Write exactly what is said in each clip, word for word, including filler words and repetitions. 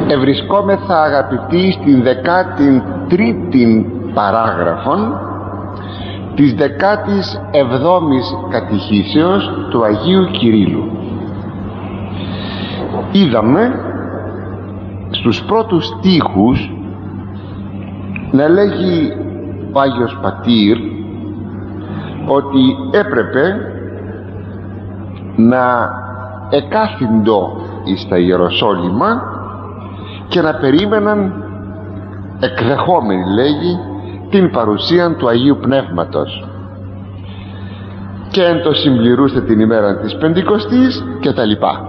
Ευρισκόμεθα, αγαπητοί, στην δεκάτη τρίτη παράγραφον της δεκάτης εβδόμης κατηχήσεως του Αγίου Κυρίλλου. Είδαμε στους πρώτους στίχους να λέγει ο Άγιος Πατήρ ότι έπρεπε να εκάθυντο εις τα Ιεροσόλυμα και να περίμεναν εκδεχόμενοι, λέγει, την παρουσία του Αγίου Πνεύματος, και εν το συμπληρούστε την ημέρα της Πεντηκοστής και τα λοιπά.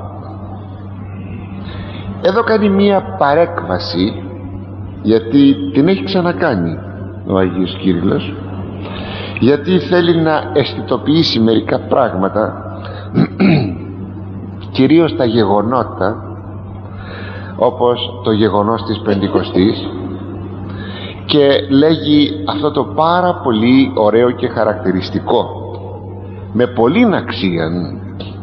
Εδώ κάνει μία παρέκβαση, γιατί την έχει ξανακάνει ο Αγίος Κύριλλος, γιατί θέλει να αισθητοποιήσει μερικά πράγματα κυρίως τα γεγονότα, όπως το γεγονός της Πεντηκοστής, και λέγει αυτό το πάρα πολύ ωραίο και χαρακτηριστικό, με πολλήν αξίαν,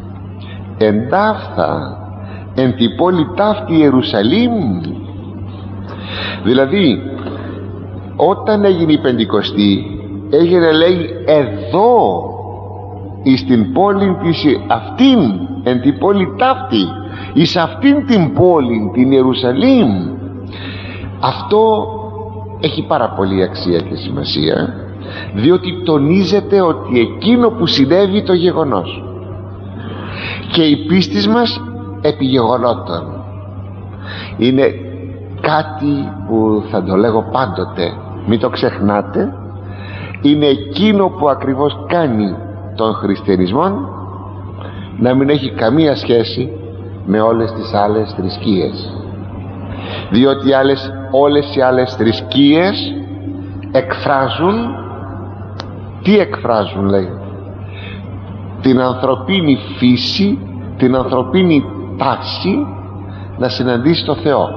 εντάφθα εν τη πόλη ταύτη Ιερουσαλήμ. Δηλαδή όταν έγινε η Πεντηκοστή, έγινε, λέει, εδώ εις την πόλη της αυτήν, εν την πόλη ταύτη, εις αυτήν την πόλη, την Ιερουσαλήμ. Αυτό έχει πάρα πολύ αξία και σημασία, διότι τονίζεται ότι εκείνο που συνέβη το γεγονός, και η πίστη μας επί γεγονότων είναι κάτι που θα το λέγω πάντοτε, μην το ξεχνάτε, είναι εκείνο που ακριβώς κάνει τον χριστιανισμό να μην έχει καμία σχέση με όλες τις άλλες θρησκείες, διότι άλλες, όλες οι άλλες θρησκείες εκφράζουν, τι εκφράζουν, λέει, την ανθρωπίνη φύση, την ανθρωπίνη τάση να συναντήσει το Θεό.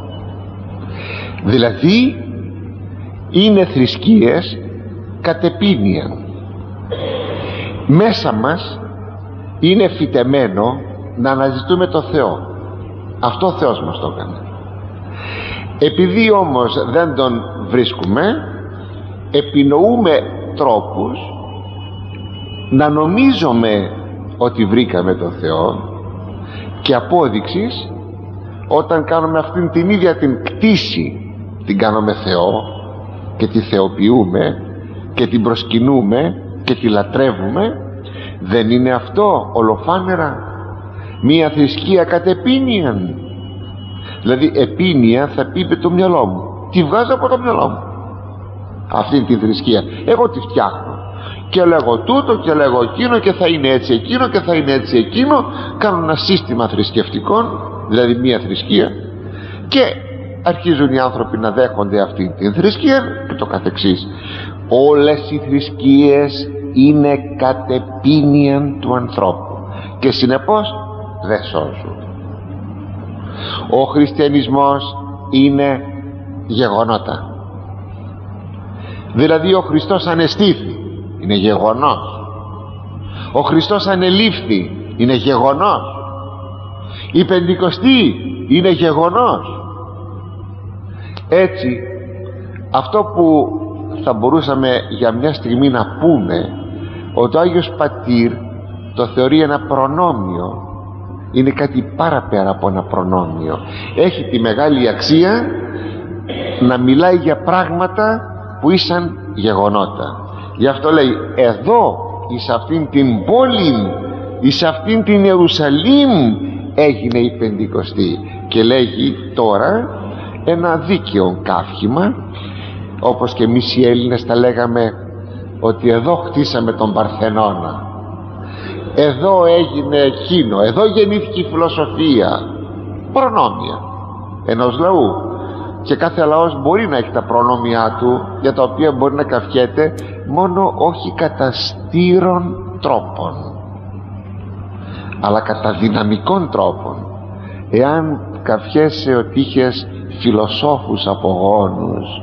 Δηλαδή είναι θρησκείες κατεπίνια. Μέσα μας είναι φυτεμένο να αναζητούμε το Θεό. Αυτό ο Θεός μας το έκανε. Επειδή όμως δεν τον βρίσκουμε, επινοούμε τρόπους να νομίζουμε ότι βρήκαμε το Θεό, και απόδειξης, όταν κάνουμε αυτήν την ίδια την κτήση, την κάνουμε Θεό και τη θεοποιούμε και την προσκυνούμε και τη λατρεύουμε, δεν είναι αυτό ολοφάνερα μία θρησκεία κατεπίνιαν? Δηλαδή επίνια θα πει με το μυαλό μου, τη βγάζω από το μυαλό μου αυτήν την θρησκεία, εγώ τη φτιάχνω και λέγω τούτο και λέγω εκείνο και θα είναι έτσι εκείνο και θα είναι έτσι εκείνο, κάνω ένα σύστημα θρησκευτικών, δηλαδή μία θρησκεία, και αρχίζουν οι άνθρωποι να δέχονται αυτή την θρησκεία και το καθεξής. Όλες οι θρησκείες είναι κατεπίνιαν του ανθρώπου και συνεπώς δεν σώζουν. Ο χριστιανισμός είναι γεγονότα. Δηλαδή ο Χριστός ανεστήθη, είναι γεγονός. Ο Χριστός ανελήφθη, είναι γεγονός. Η Πεντηκοστή είναι γεγονός. Έτσι, αυτό που θα μπορούσαμε για μια στιγμή να πούμε, ότι ο Άγιος Πατήρ το θεωρεί ένα προνόμιο, είναι κάτι παραπέρα από ένα προνόμιο. Έχει τη μεγάλη αξία να μιλάει για πράγματα που ήσαν γεγονότα. Γι' αυτό λέει, εδώ εις αυτήν την πόλη, εις αυτήν την Ιερουσαλήμ έγινε η Πεντηκοστή, και λέγει τώρα ένα δίκαιο καύχημα, όπως και εμείς οι Έλληνες τα λέγαμε, ότι εδώ χτίσαμε τον Παρθενώνα, εδώ έγινε εκείνο, εδώ γεννήθηκε η φιλοσοφία. Προνόμια ενός λαού, και κάθε λαός μπορεί να έχει τα προνόμια του, για τα οποία μπορεί να καυχέται, μόνο όχι κατά στήρων τρόπων, αλλά κατά δυναμικών τρόπων. Εάν καυχέσαι ότι είχες φιλοσόφους απογόνους,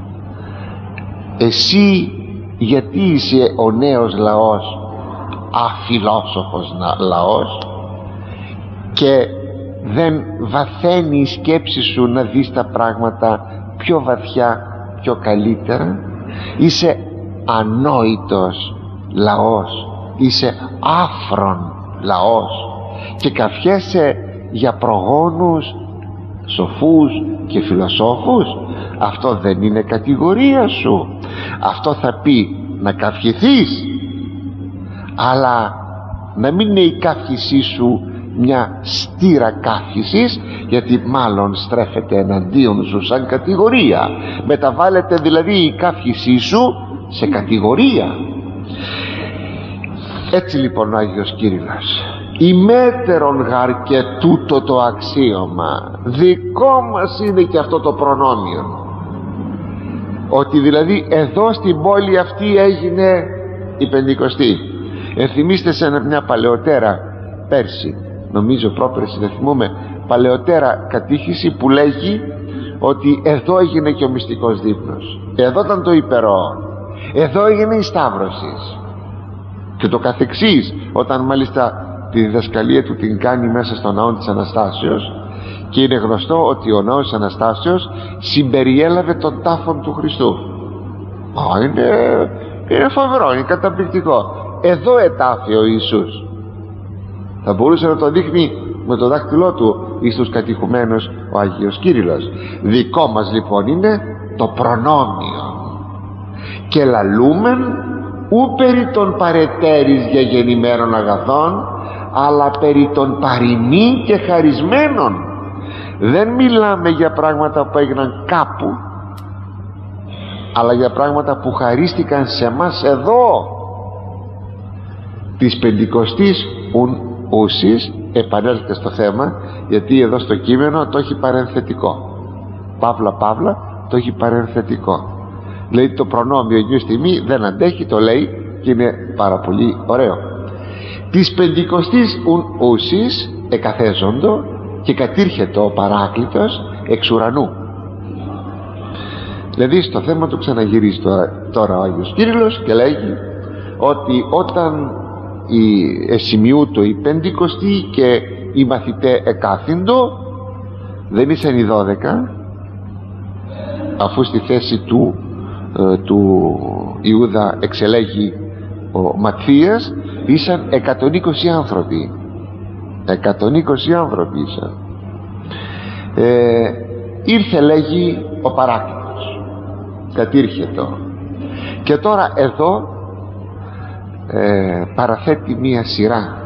εσύ γιατί είσαι ο νέος λαός αφιλόσοφος λαός, και δεν βαθαίνει η σκέψη σου να δεις τα πράγματα πιο βαθιά, πιο καλύτερα? Είσαι ανόητος λαός, είσαι άφρον λαός και καφιέσαι για προγόνους σοφούς και φιλοσόφους. Αυτό δεν είναι κατηγορία σου. Αυτό θα πει να καυχηθείς, αλλά να μην είναι η καύχησή σου μια στήρα καύχησης, γιατί μάλλον στρέφεται εναντίον σου σαν κατηγορία. Μεταβάλλεται δηλαδή η καύχησή σου σε κατηγορία. Έτσι λοιπόν ο Άγιος Κύριλλος: ημέτερον γαρ και τούτο το αξίωμα, δικό μας είναι και αυτό το προνόμιο. Ότι δηλαδή εδώ στην πόλη αυτή έγινε η Πεντηκοστή. Ενθυμίστε σε μια παλαιότερα, πέρσι νομίζω πρόπερση, δεν θυμούμαι, παλαιότερα κατήχηση που λέγει ότι εδώ έγινε και ο μυστικός δείπνος, εδώ ήταν το υπερό, εδώ έγινε η Σταύρωση και το καθεξής. Όταν μάλιστα τη διδασκαλία του την κάνει μέσα στο ναό της Αναστάσεως, και είναι γνωστό ότι ο ναός της Αναστάσεως συμπεριέλαβε τον τάφον του Χριστού. Α, είναι, είναι φοβερό, είναι καταπληκτικό. Εδώ ετάφη ο Ιησούς. Θα μπορούσε να το δείχνει με το δάχτυλό του εις τους κατηχουμένους ο Άγιος Κύριλλος. Δικό μας λοιπόν είναι το προνόμιο. Και λαλούμεν ου περί των παρετέρης για γεννημένων αγαθών, αλλά περί των παροιμήν και χαρισμένων. Δεν μιλάμε για πράγματα που έγιναν κάπου, αλλά για πράγματα που χαρίστηκαν σε μας εδώ. Της Πεντηκοστής ουν ούσις, επανέλθετε στο θέμα, γιατί εδώ στο κείμενο το έχει παρενθετικό, παύλα παύλα το έχει παρενθετικό. Λέει το προνόμιο νιου στιγμή δεν αντέχει, το λέει και είναι πάρα πολύ ωραίο. Της Πεντηκοστής ουν ούσις εκαθέζοντο και κατήρχετο ο Παράκλητος εξ ουρανού. Δηλαδή στο θέμα του ξαναγυρίζει τώρα, τώρα ο Άγιος Κύριλλος και λέγει ότι όταν η εσημειούτο η Πεντηκοστή και οι μαθητέ εκάθυντο, δεν ήσαν οι δώδεκα, αφού στη θέση του ε, του Ιούδα εξελέγει ο Ματθίας, ήσαν εκατόν είκοσι άνθρωποι. εκατόν είκοσι άνθρωποι ήσαν. ε, ήρθε λέγει ο Παράκλητος, κατήρχετο, και τώρα εδώ ε, παραθέτει μία σειρά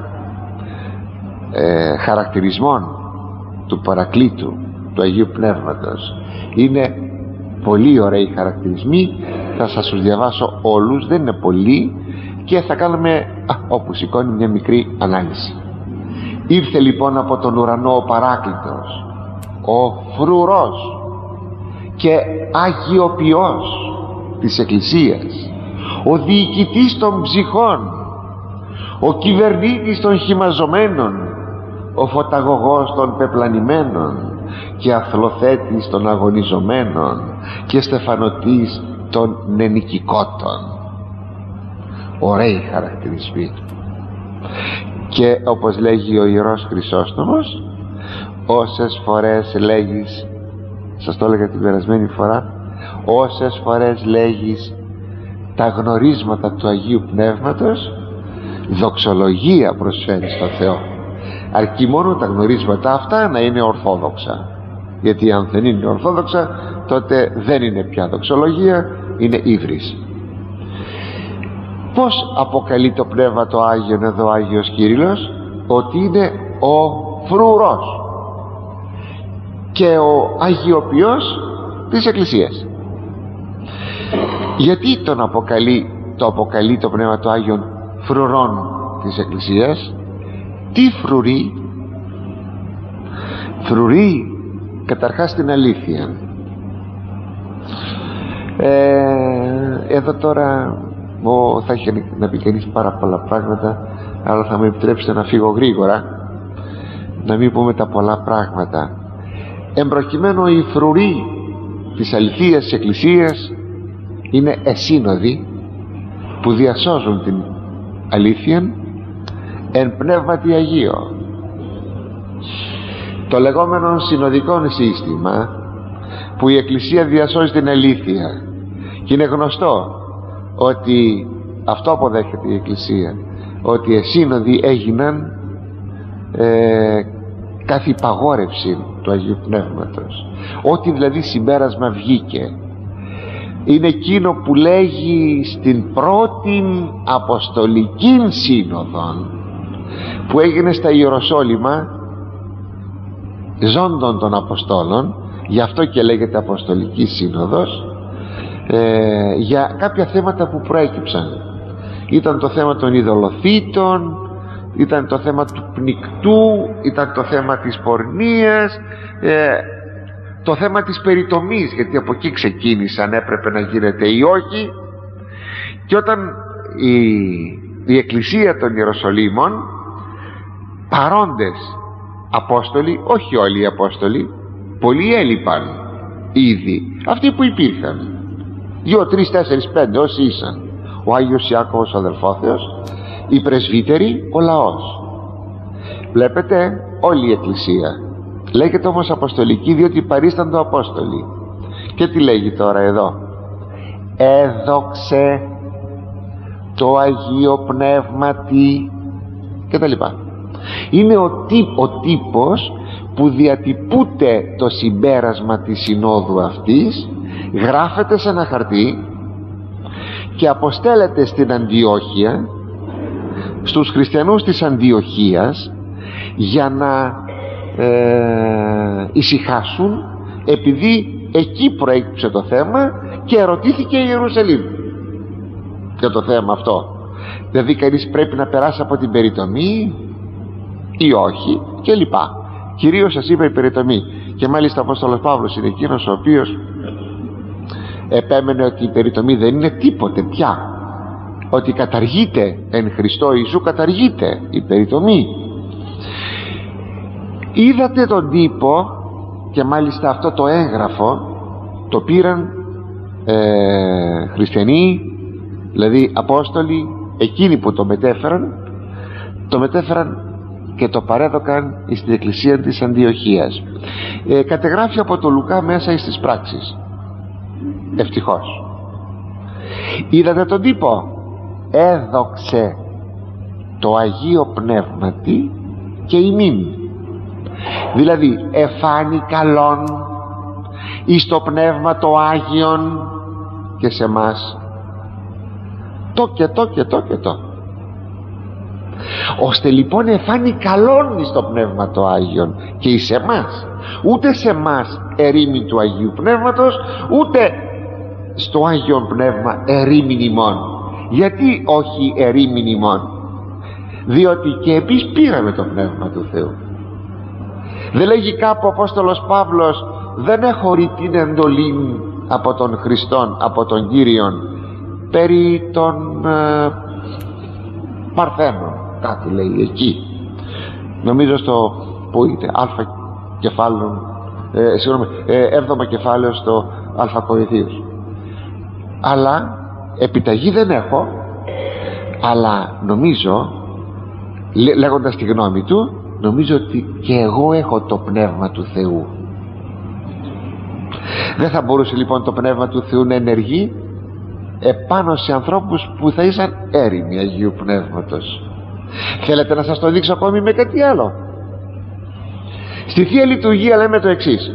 ε, χαρακτηρισμών του Παρακλήτου, του Αγίου Πνεύματος. Είναι πολύ ωραίοι χαρακτηρισμοί, θα σας τους διαβάσω όλους, δεν είναι πολλοί, και θα κάνουμε α, όπου σηκώνει μια μικρή ανάλυση. Ήρθε λοιπόν από τον ουρανό ο Παράκλητος, ο φρουρός και αγιοποιός της Εκκλησίας, ο διοικητής των ψυχών, ο κυβερνήτης των χυμαζωμένων, ο φωταγωγός των πεπλανημένων και αθλοθέτης των αγωνιζομένων και στεφανωτής των νενικικότων. Ωραίοι χαρακτηρισμοί. Και όπως λέγει ο Ιερός Χρυσόστομος, όσες φορές λέγεις, σας το έλεγα την περασμένη φορά, όσες φορές λέγεις τα γνωρίσματα του Αγίου Πνεύματος, δοξολογία προσφέρεις στο Θεό, αρκεί μόνο τα γνωρίσματα αυτά να είναι ορθόδοξα, γιατί αν δεν είναι ορθόδοξα τότε δεν είναι πια δοξολογία, είναι ύβρις. Πως αποκαλεί το Πνεύμα το Άγιον εδώ ο Άγιος Κύριλλος? Ότι είναι ο φρουρός και ο αγιοποιός της Εκκλησίας. Γιατί τον αποκαλεί, το αποκαλεί το Πνεύμα το Άγιον φρουρών της Εκκλησίας? Τι φρουρεί? Φρουρεί καταρχάς την αλήθεια. ε, εδώ τώρα ο, θα έχει να πει κανείς πάρα πολλά πράγματα, αλλά θα μου επιτρέψετε να φύγω γρήγορα, να μην πούμε τα πολλά πράγματα. Εμπροκειμένου οι φρουροί της αληθείας της Εκκλησίας είναι εσύνοδοι που διασώζουν την αλήθεια εν πνεύματι Αγίο. το λεγόμενο συνοδικό σύστημα που η Εκκλησία διασώζει την αλήθεια, και είναι γνωστό ότι αυτό αποδέχεται η Εκκλησία, ότι οι σύνοδοι έγιναν ε, κάθε υπαγόρευση του Αγίου Πνεύματος, ότι δηλαδή συμπέρασμα βγήκε, είναι εκείνο που λέγει στην πρώτη Αποστολική Σύνοδο που έγινε στα Ιεροσόλυμα ζώντων των Αποστόλων, γι' αυτό και λέγεται Αποστολική Σύνοδος, ε, για κάποια θέματα που προέκυψαν. Ήταν το θέμα των ειδωλοθύτων, ήταν το θέμα του πνικτού, ήταν το θέμα της πορνείας, ε, το θέμα της περιτομής, γιατί από εκεί ξεκίνησαν, έπρεπε να γίνεται ή όχι. Και όταν η, η Εκκλησία των Ιεροσολύμων, παρόντες Απόστολοι, όχι όλοι οι Απόστολοι, πολλοί έλειπαν ήδη, αυτοί που υπήρχαν, δύο, τρεις, τέσσερις, πέντε όσοι ήσαν, ο Άγιος Ιάκωβος ο αδελφόθεος, οι πρεσβύτεροι, ο λαός. Βλέπετε, όλη η Εκκλησία λέγεται όμως Αποστολική, διότι παρίσταντο Απόστολοι. Και τι λέγει τώρα εδώ? Έδοξε το Αγίο Πνεύματι και τα λοιπά. Είναι ο, τύ, ο τύπος που διατυπούται το συμπέρασμα της συνόδου αυτής, γράφεται σε ένα χαρτί και αποστέλλεται στην Αντιόχεια, στους χριστιανούς της Αντιοχίας, για να ε, ησυχάσουν, επειδή εκεί προέκυψε το θέμα και ερωτήθηκε η Ιερουσαλήμ για το θέμα αυτό. Δηλαδή κανείς πρέπει να περάσει από την περιτομή ή όχι, και λοιπά. Κυρίως σας είπα η περιτομή, και μάλιστα ο Απόστολος Παύλος είναι εκείνος ο οποίος επέμενε ότι η περιτομή δεν είναι τίποτε πια, ότι καταργείται εν Χριστώ Ιησού, καταργείται η περιτομή. Είδατε τον τύπο, και μάλιστα αυτό το έγγραφο το πήραν ε, χριστιανοί, δηλαδή Απόστολοι, εκείνοι που το μετέφεραν, το μετέφεραν και το παρέδωκαν στην Εκκλησία της Αντιοχίας. ε, κατεγράφει από το Λουκά μέσα στις πράξεις, ευτυχώς. Είδατε τον τύπο? Έδοξε το Αγίο Πνεύματι και ημίν, δηλαδή εφάνει καλόν εις το Πνεύμα το Άγιον και σε μας το και το και το και το, ώστε λοιπόν εφάνει καλόν εις το Πνεύμα το Άγιον και εις εμάς. Ούτε σε εμάς ερήμην του Αγίου Πνεύματος, ούτε στο Άγιον Πνεύμα ερήμην ημών. Γιατί όχι ερήμην ημών? Διότι και εμείς πήραμε το Πνεύμα του Θεού. Δεν λέγει κάπου ο Απόστολος Παύλος, δεν έχω ρει την εντολή από τον Χριστόν, από τον Κύριον, περί των ε, Παρθένων, κάτι λέει εκεί, νομίζω στο που είναι αλφα κεφάλαιο, ε, συγγνώμη, ε, έβδομο κεφάλαιο στο αλφα Κορινθίους. Αλλά επιταγή δεν έχω, αλλά νομίζω, λέ, λέγοντας τη γνώμη του, νομίζω ότι και εγώ έχω το Πνεύμα του Θεού. Δεν θα μπορούσε λοιπόν το Πνεύμα του Θεού να ενεργεί επάνω σε ανθρώπους που θα ήσαν έρημοι Αγίου Πνεύματος? Θέλετε να σας το δείξω ακόμη με κάτι άλλο? Στη Θεία Λειτουργία λέμε το εξής: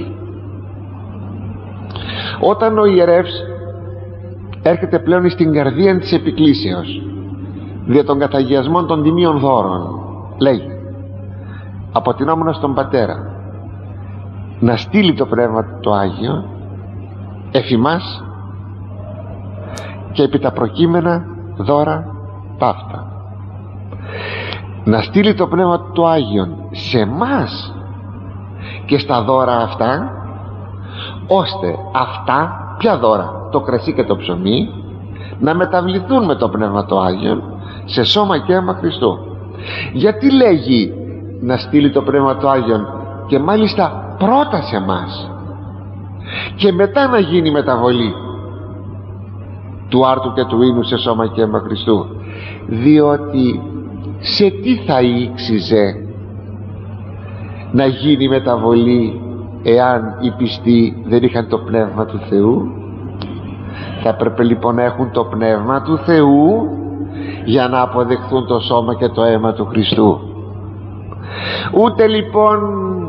όταν ο ιερεύς έρχεται πλέον στην καρδία της επικλήσεως δια των καταγιασμών των τιμίων δώρων, λέγει αποτινόμουν στον Πατέρα να στείλει το Πνεύμα το Άγιο εφημάς και επί τα προκείμενα δώρα ταύτα, να στείλει το Πνεύμα το Άγιον σε μας και στα δώρα αυτά, ώστε αυτά, ποια δώρα? Το κρασί και το ψωμί, να μεταβληθούν με το Πνεύμα το Άγιον σε σώμα και αίμα Χριστού. Γιατί λέγει να στείλει το Πνεύμα το Άγιον και μάλιστα πρώτα σε μας και μετά να γίνει μεταβολή του άρτου και του ίνου σε σώμα και αίμα Χριστού? Διότι σε τι θα ήξιζε να γίνει μεταβολή εάν οι πιστοί δεν είχαν το πνεύμα του Θεού? Θα έπρεπε λοιπόν να έχουν το πνεύμα του Θεού για να αποδεχθούν το σώμα και το αίμα του Χριστού. Ούτε λοιπόν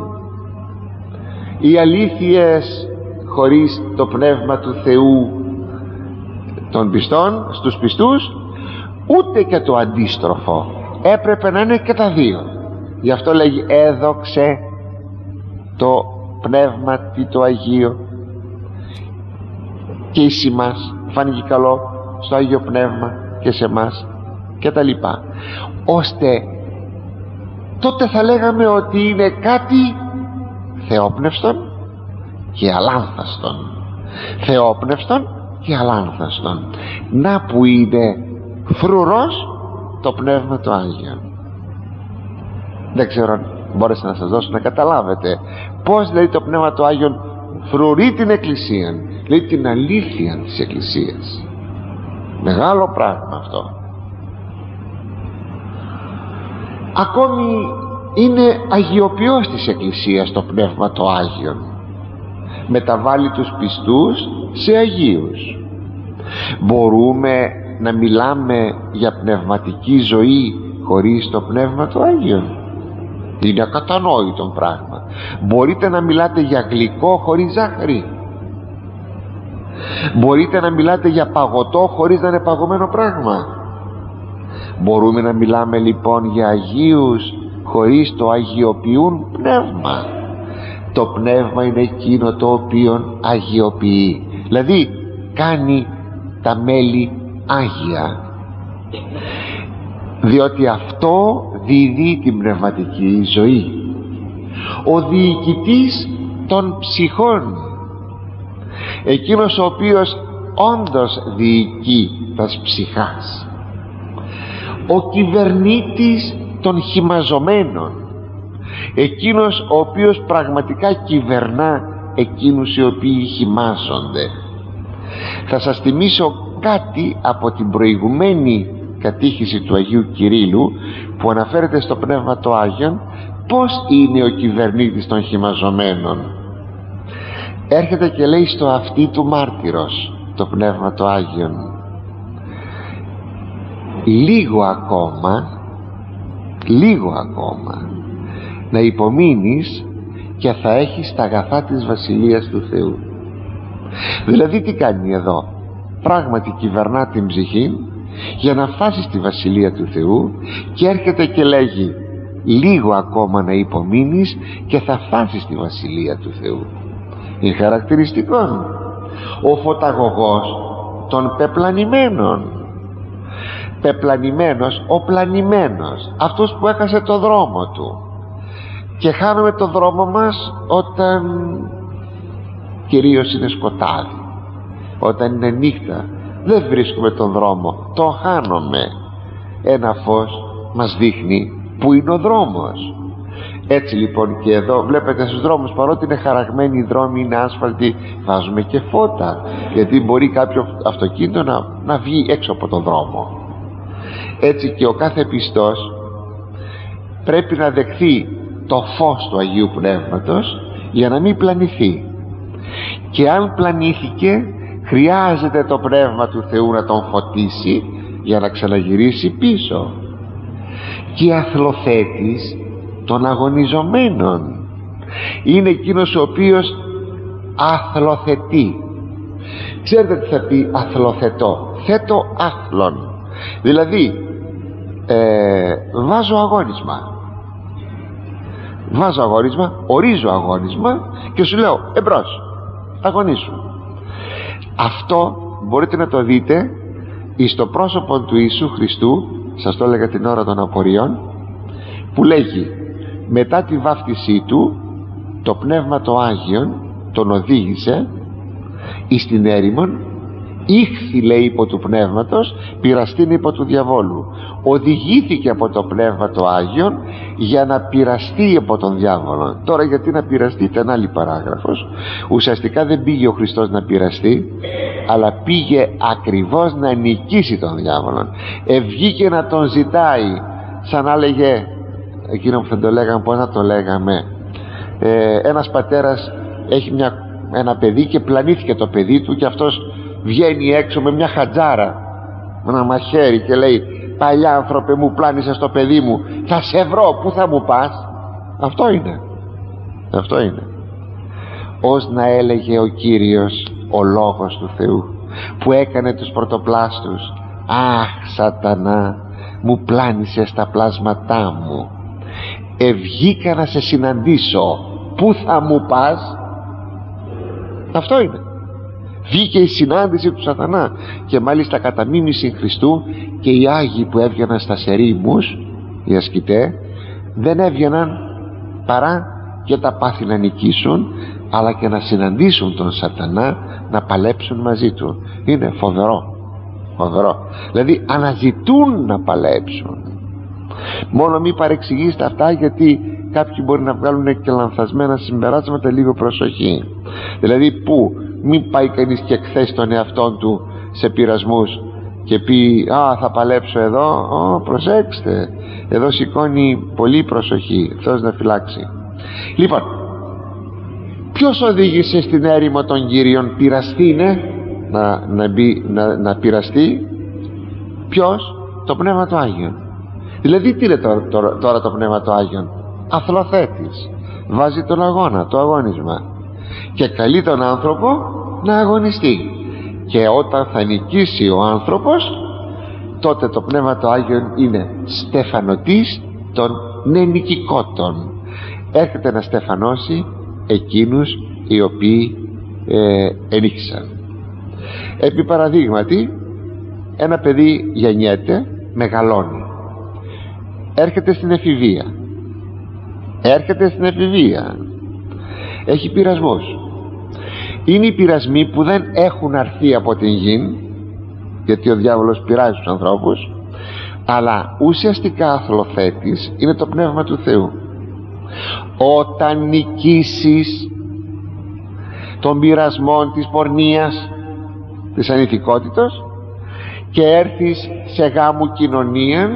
οι αλήθειες χωρίς το πνεύμα του Θεού των πιστών στους πιστούς, ούτε και το αντίστροφο. Έπρεπε να είναι και τα δύο. Γι' αυτό λέγει έδοξε το πνεύμα το Αγίο και εις ημάς, φάνηκε καλό στο Άγιο Πνεύμα και σε μας και τα λοιπά, ώστε τότε θα λέγαμε ότι είναι κάτι θεόπνευστον και αλάνθαστον, θεόπνευστον και αλάνθαστον. Να που είναι φρουρός το Πνεύμα το Άγιο. Δεν ξέρω αν μπόρεσα να σας δώσω να καταλάβετε πως λέει το Πνεύμα το Άγιο φρουρεί την Εκκλησία, λέει την αλήθεια της Εκκλησίας. Μεγάλο πράγμα αυτό. Ακόμη είναι αγιοποιός της Εκκλησίας το Πνεύμα το Άγιο, μεταβάλλει τους πιστούς σε αγίους. Μπορούμε να μιλάμε για πνευματική ζωή χωρίς το Πνεύμα το Άγιο? Είναι ακατανόητο πράγμα. Μπορείτε να μιλάτε για γλυκό χωρίς ζάχαρη? Μπορείτε να μιλάτε για παγωτό χωρίς να είναι παγωμένο πράγμα? Μπορούμε να μιλάμε λοιπόν για αγίους χωρίς το αγιοποιούν πνεύμα? Το πνεύμα είναι εκείνο το οποίο αγιοποιεί, δηλαδή κάνει τα μέλη άγια, διότι αυτό δίδει την πνευματική ζωή. Ο διοικητής των ψυχών, εκείνος ο οποίος όντως διοικεί τας ψυχάς, ο κυβερνήτης των χυμαζομένων, εκείνος ο οποίος πραγματικά κυβερνά εκείνους οι οποίοι χυμάζονται. Θα σας θυμίσω κάτι από την προηγουμένη κατήχηση του Αγίου Κυρίλλου που αναφέρεται στο Πνεύμα το Άγιον, πως είναι ο κυβερνήτης των χυμαζομένων. Έρχεται και λέει στο αυτί του μάρτυρος το Πνεύμα το Άγιον, λίγο ακόμα, λίγο ακόμα να υπομείνεις και θα έχεις τα αγαθά της Βασιλείας του Θεού. Δηλαδή τι κάνει εδώ? Πράγματι κυβερνά την ψυχή για να φτάσει στη Βασιλεία του Θεού και έρχεται και λέγει λίγο ακόμα να υπομείνεις και θα φτάσεις στη Βασιλεία του Θεού. Είναι χαρακτηριστικό. Ο φωταγωγός των πεπλανημένων, πεπλανημένος, ο πλανημένος, αυτός που έχασε το δρόμο του. Και χάνουμε το δρόμο μας όταν κυρίως είναι σκοτάδι, όταν είναι νύχτα, δεν βρίσκουμε τον δρόμο, το χάνουμε. Ένα φως μας δείχνει που είναι ο δρόμος. Έτσι λοιπόν και εδώ βλέπετε στους δρόμους, παρότι είναι χαραγμένοι οι δρόμοι, είναι άσφαλτοι, βάζουμε και φώτα, γιατί μπορεί κάποιο αυτοκίνητο να, να βγει έξω από τον δρόμο. Έτσι και ο κάθε πιστός πρέπει να δεχθεί το φως του Αγίου Πνεύματος για να μην πλανηθεί. Και αν πλανήθηκε, χρειάζεται το Πνεύμα του Θεού να τον φωτίσει για να ξαναγυρίσει πίσω. Και αθλοθέτης των αγωνιζομένων είναι εκείνος ο οποίος αθλοθετεί. Ξέρετε τι θα πει αθλοθετώ? Θέτω άθλον, δηλαδή ε, βάζω αγώνισμα, βάζω αγώνισμα, ορίζω αγώνισμα και σου λέω εμπρός, αγωνίσου. Αυτό μπορείτε να το δείτε εις το πρόσωπο του Ιησού Χριστού, σας το έλεγα την ώρα των απορριών, που λέγει μετά τη βάφτισή του το Πνεύμα το Άγιον τον οδήγησε εις την έρημον, ήχθη λέει υπό του Πνεύματος, πειραστήν υπό του διαβόλου. Οδηγήθηκε από το Πνεύμα το Άγιον για να πειραστεί από τον διάβολο. Τώρα γιατί να πειραστεί? Ήταν άλλη παράγραφος. Ουσιαστικά δεν πήγε ο Χριστός να πειραστεί, αλλά πήγε ακριβώς να νικήσει τον διάβολο. Ευγήκε να τον ζητάει, σαν να λέγε εκείνο που θα το λέγαμε, πώς να το λέγαμε, ε, ένας πατέρας έχει μια, ένα παιδί και πλανήθηκε το παιδί του, και αυτός βγαίνει έξω με μια χατζάρα, με ένα μαχαίρι, και λέει: παλιά άνθρωπε, μου πλάνησες το παιδί μου, θα σε βρω, πού θα μου πας? Αυτό είναι, αυτό είναι. Ως να έλεγε ο Κύριος, ο Λόγος του Θεού, που έκανε τους πρωτοπλάστους: αχ Σατανά, μου πλάνησες τα πλάσματά μου, ευγήκα να σε συναντήσω, πού θα μου πας? Αυτό είναι. Βγήκε η συνάντηση του Σατανά, και μάλιστα κατά μίμηση Χριστού και οι Άγιοι που έβγαιναν στα ερήμους, οι ασκητέ, δεν έβγαιναν παρά και τα πάθη να νικήσουν, αλλά και να συναντήσουν τον Σατανά, να παλέψουν μαζί του. Είναι φοβερό, φοβερό. Δηλαδή αναζητούν να παλέψουν. Μόνο μη παρεξηγήσετε αυτά, γιατί κάποιοι μπορεί να βγάλουν και λανθασμένα συμπεράσματα. Λίγο προσοχή. Δηλαδή, που μην πάει κανείς και εκθέσει τον εαυτόν του σε πειρασμούς και πει: α, θα παλέψω εδώ. Ω, προσέξτε, εδώ σηκώνει πολύ προσοχή, Θεός να φυλάξει. Λοιπόν, ποιος οδήγησε στην έρημο των Κύριων? Πειραστεί είναι να, να, μπει, να, να πειραστεί. Ποιος? Το Πνεύμα του Άγιον. Δηλαδή τι είναι τώρα, τώρα, τώρα το Πνεύμα του Άγιον? Αθλοθέτης. Βάζει τον αγώνα, το αγώνισμα, και καλεί τον άνθρωπο να αγωνιστεί. Και όταν θα νικήσει ο άνθρωπος, τότε το Πνεύμα του Άγιον είναι στεφανωτής των νενικικότων. Έρχεται να στεφανώσει εκείνους οι οποίοι ε, ενίκησαν. Επί παραδείγματι, ένα παιδί γεννιέται, μεγαλώνει, έρχεται στην εφηβεία, έρχεται στην εφηβεία έχει πειρασμούς. Είναι οι πειρασμοί που δεν έχουν αρθεί από την γη, γιατί ο διάβολος πειράζει τους ανθρώπους, αλλά ουσιαστικά αθλοθέτης είναι το Πνεύμα του Θεού. Όταν νικήσεις τον πειρασμό της πορνείας, της ανηθικότητος, και έρθεις σε γάμου κοινωνία,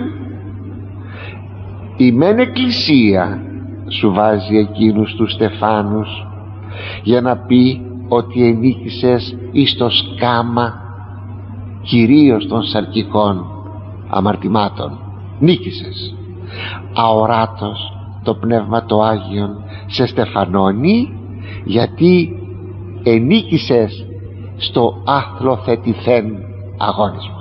η μεν εκκλησία σου βάζει εκείνους τους στεφάνους για να πει ότι ενίκησες εις το σκάμα κυρίως των σαρκικών αμαρτημάτων. Νίκησες. Αοράτος το Πνεύμα το Άγιον σε στεφανώνει, γιατί ενίκησες στο άθλοθετηθέν αγώνισμα.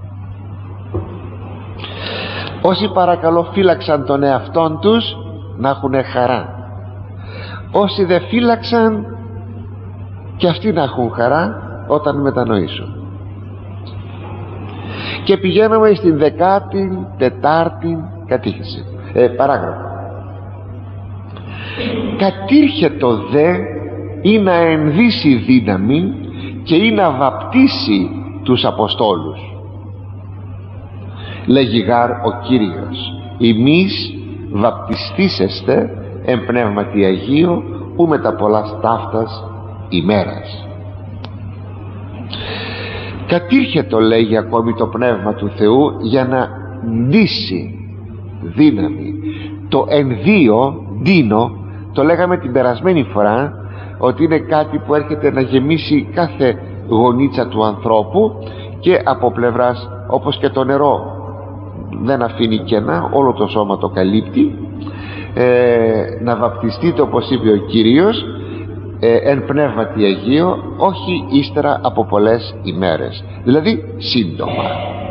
Όσοι παρακαλώ φύλαξαν τον εαυτόν τους, να έχουν χαρά. Όσοι δεν φύλαξαν, και αυτοί να έχουν χαρά όταν μετανοήσουν. Και πηγαίνουμε στην δεκάτη τετάρτη κατήχηση, ε, παράγραφο. Κατήρχετο δε ή να ενδύσει δύναμη και ή να βαπτίσει τους Αποστόλους. Λέγει γάρ ο Κύριος: ημείς βαπτιστήσεστε εν πνεύματι Αγίου, ου μετά πολλάς ταύτας ημέρας. Κατήρχετο, λέγει ακόμη, το Πνεύμα του Θεού για να ντύσει δύναμη. Το ενδύο, ντύνο, το λέγαμε την περασμένη φορά, ότι είναι κάτι που έρχεται να γεμίσει κάθε γωνίτσα του ανθρώπου, και από πλευράς, όπως και το νερό δεν αφήνει κενά, όλο το σώμα το καλύπτει. ε, να βαπτιστείτε, όπως είπε ο Κύριος, ε, εν πνεύματι Αγίο, όχι ύστερα από πολλές ημέρες, δηλαδή σύντομα.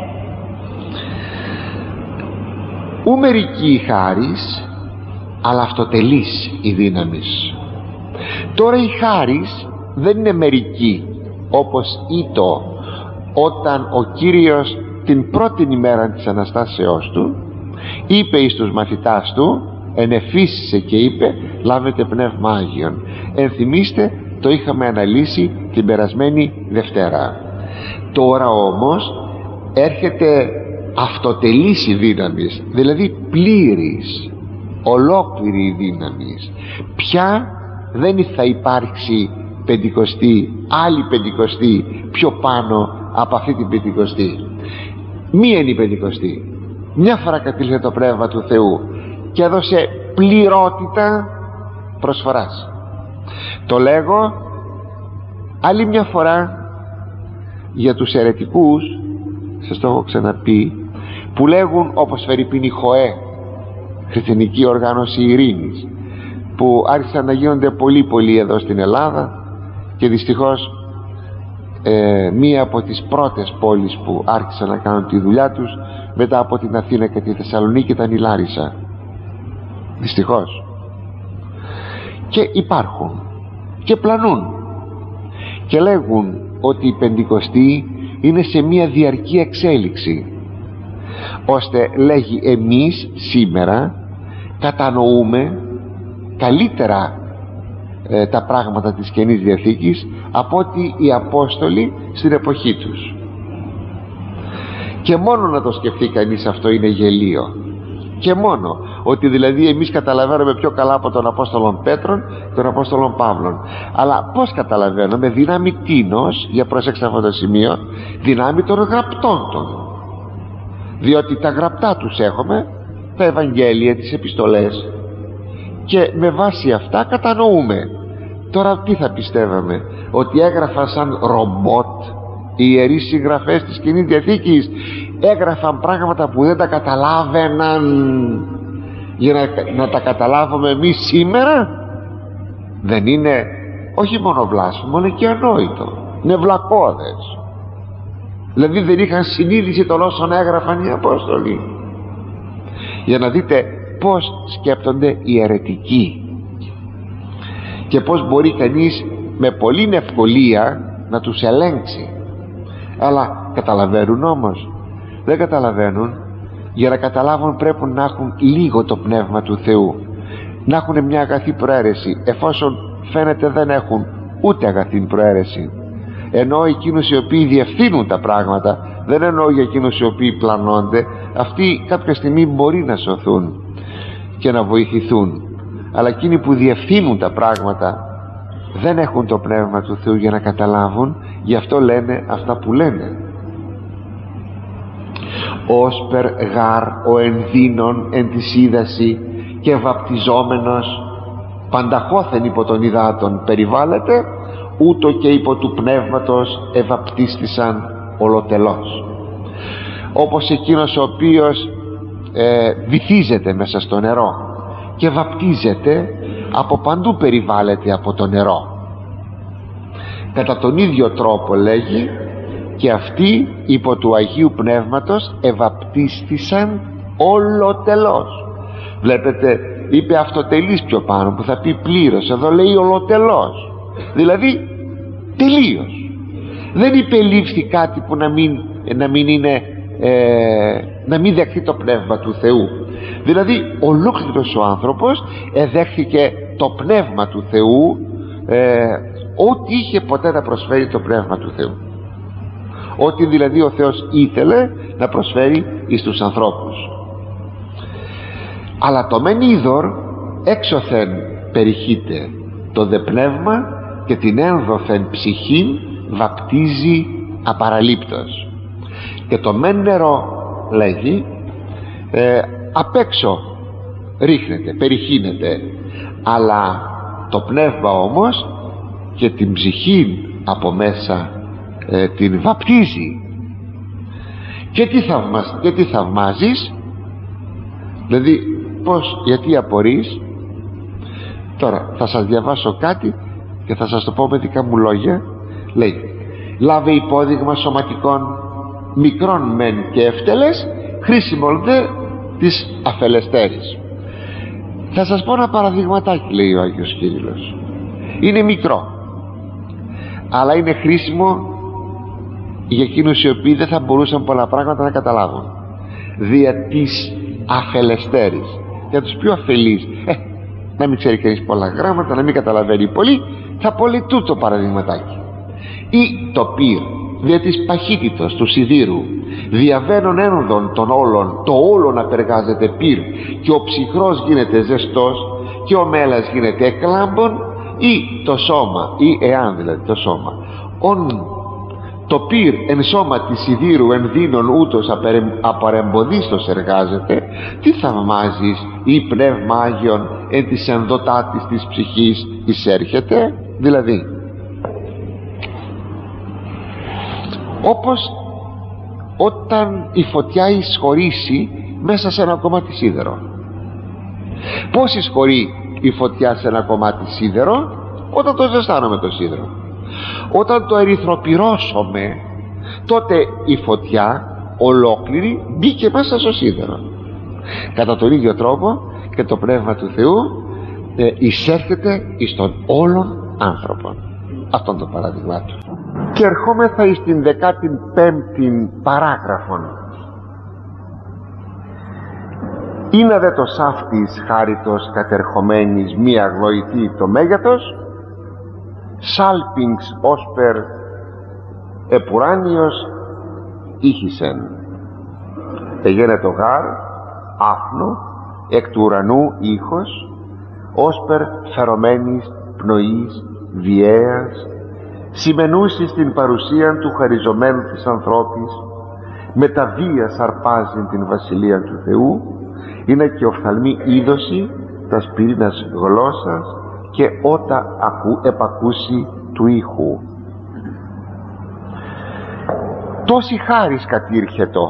Ου μερική η χάρις, αλλά αυτοτελής η δύναμης. Τώρα η χάρις δεν είναι μερική, όπως ήτο όταν ο Κύριος την πρώτη ημέρα της Αναστάσεώς του είπε εις τους μαθητάς του, ενεφύσισε και είπε: λάβετε Πνεύμα Άγιον. Ενθυμίστε, το είχαμε αναλύσει την περασμένη Δευτέρα. Τώρα όμως έρχεται αυτοτελής η δύναμης, δηλαδή πλήρης, ολόκληρη η δύναμης. Πια δεν θα υπάρξει πεντηκοστή, άλλη πεντηκοστή πιο πάνω από αυτή την πεντηκοστή. Μία είναι η πεντηκοστή. Μια φορά κατήλθε το Πνεύμα του Θεού και έδωσε πληρότητα προσφοράς. Το λέγω άλλη μια φορά για τους αιρετικούς, σας το έχω ξαναπεί, που λέγουν, όπως φερειπίν η ΧΟΕ, Χριστιανική Οργάνωση Ειρήνης, που άρχισαν να γίνονται πολύ πολύ εδώ στην Ελλάδα, και δυστυχώς ε, μία από τις πρώτες πόλεις που άρχισαν να κάνουν τη δουλειά τους μετά από την Αθήνα και τη Θεσσαλονίκη ήταν η Λάρισα, δυστυχώς. Και υπάρχουν και πλανούν και λέγουν ότι οι Πεντηκοστοί είναι σε μία διαρκή εξέλιξη, ώστε λέγει εμείς σήμερα κατανοούμε καλύτερα ε, τα πράγματα της Καινής Διαθήκης από ότι οι Απόστολοι στην εποχή τους. Και μόνο να το σκεφτεί κανείς αυτό είναι γελίο. Και μόνο ότι δηλαδή εμείς καταλαβαίνουμε πιο καλά από τον Απόστολο Πέτρον και τον Απόστολο Παύλον. Αλλά πως καταλαβαίνουμε? Δυνάμει τίνος, για πρόσεξε αυτό το σημείο, δυνάμει των γραπτών των. Διότι τα γραπτά τους έχουμε, τα Ευαγγέλια, τις επιστολές, και με βάση αυτά κατανοούμε. Τώρα τι θα πιστεύαμε? Ότι έγραφαν σαν ρομπότ οι ιερείς συγγραφές της Καινής Διαθήκης? Έγραφαν πράγματα που δεν τα καταλάβαιναν για να, να τα καταλάβουμε εμείς σήμερα? Δεν είναι όχι μόνο βλάσφημο, είναι και ανόητο, είναι βλακώδες. Δηλαδή δεν είχαν συνείδηση των όσων έγραφαν οι Απόστολοι. Για να δείτε πως σκέπτονται οι αιρετικοί και πως μπορεί κανείς με πολλή ευκολία να τους ελέγξει. Αλλά καταλαβαίνουν όμως? Δεν καταλαβαίνουν. Για να καταλάβουν πρέπει να έχουν λίγο το Πνεύμα του Θεού, να έχουν μια αγαθή προαίρεση, εφόσον φαίνεται δεν έχουν ούτε αγαθή προαίρεση. Εννοώ εκείνους οι οποίοι διευθύνουν τα πράγματα, δεν εννοώ για εκείνους οι οποίοι πλανώνται. Αυτοί κάποια στιγμή μπορεί να σωθούν και να βοηθηθούν, αλλά εκείνοι που διευθύνουν τα πράγματα δεν έχουν το Πνεύμα του Θεού για να καταλάβουν, γι' αυτό λένε αυτά που λένε. Όσπερ γάρ ο ενδύνων εν της είδαση και βαπτιζόμενος πανταχώθεν υπό των υδάτων περιβάλλεται, ούτω και υπό του Πνεύματος ευαπτίστησαν ολοτελώς. Όπως εκείνος ο οποίος ε, βυθίζεται μέσα στο νερό και βαπτίζεται, από παντού περιβάλλεται από το νερό. Κατά τον ίδιο τρόπο λέγει και αυτοί υπό του Αγίου Πνεύματος ευαπτίστησαν ολοτελώς. Βλέπετε, είπε αυτοτελής πιο πάνω, που θα πει πλήρως, εδώ λέει ολοτελώς, δηλαδή τελείως. Δεν υπελήφθη κάτι που να μην, να μην είναι ε, να μην δεχθεί το Πνεύμα του Θεού. Δηλαδή ολόκληρος ο άνθρωπος εδέχθηκε το Πνεύμα του Θεού, ε, ό,τι είχε ποτέ να προσφέρει το Πνεύμα του Θεού, ό,τι δηλαδή ο Θεός ήθελε να προσφέρει εις τους ανθρώπους. Αλλά το μεν είδωρ έξωθεν περιχείται, το δε πνεύμα και την ένδοθεν ψυχήν βαπτίζει απαραλήπτος. Και το μεν νερό, λέγει, ε, απ' έξω ρίχνεται, περιχύνεται, αλλά το πνεύμα όμως και την ψυχή από μέσα ε, την βαπτίζει. Και τι, θαυμασ... και τι θαυμάζεις? Δηλαδή πως, γιατί απορείς? Τώρα θα σας διαβάσω κάτι και θα σας το πω με δικά μου λόγια. Λέει, λάβε υπόδειγμα σωματικών, μικρών μεν και εύτελες, χρήσιμον δε της αφελεστέρης. Θα σας πω ένα παραδειγματάκι, λέει ο Άγιος Κύριλλος. Είναι μικρό, αλλά είναι χρήσιμο για εκείνους οι οποίοι δεν θα μπορούσαν πολλά πράγματα να καταλάβουν. Δια της αφελεστέρης, για τους πιο αφελείς, ε, να μην ξέρει κανείς πολλά γράμματα, να μην καταλαβαίνει πολύ, θα πω λέει τούτο παραδειγματάκι. Ή το πυρ, δια της παχύτητος του σιδήρου, διαβαίνων ένοδων των όλων, το όλον απεργάζεται πυρ, και ο ψυχρός γίνεται ζεστός και ο μέλας γίνεται εκλάμπων, ή το σώμα, ή εάν δηλαδή το σώμα ον το πυρ εν σώμα της σιδήρου εν δίνον ούτως απαρεμποδίστος εργάζεται, τι θαυμάζεις ή πνεύμα Άγιον εν της ενδοτάτης της ψυχής εισέρχεται? Δηλαδή, όπως όταν η φωτιά εισχωρήσει μέσα σε ένα κομμάτι σίδερο. Πώς εισχωρεί η φωτιά σε ένα κομμάτι σίδερο? Όταν το ζεστάνουμε το σίδερο, όταν το ερυθροπυρώσουμε, τότε η φωτιά ολόκληρη μπήκε μέσα στο σίδερο. Κατά τον ίδιο τρόπο και το Πνεύμα του Θεού ε, εισέρχεται εις τον όλων άνθρωπον. Αυτόν το παράδειγμα του. Και ερχόμεθα εις την δεκάτη πέμπτη παράγραφον. Είναι δε το σάφτης χάριτος κατερχομένης μία γλοηθή το μέγεθος, σάλπινγκς όσπερ επουράνιος ήχησεν. Εγένετο γάρ άφνο εκ του ουρανού ήχος, όσπερ φερωμένης πνοής βιαίας, σημενούσι στην παρουσία του χαριζομένου της ανθρώπης, με τα βία αρπάζει την βασιλεία του Θεού, είναι και οφθαλμή είδωση τας πυρήνας γλώσσας και ότα ακού, επακούσει του ήχου. Τόση χάρις κατήρχετο,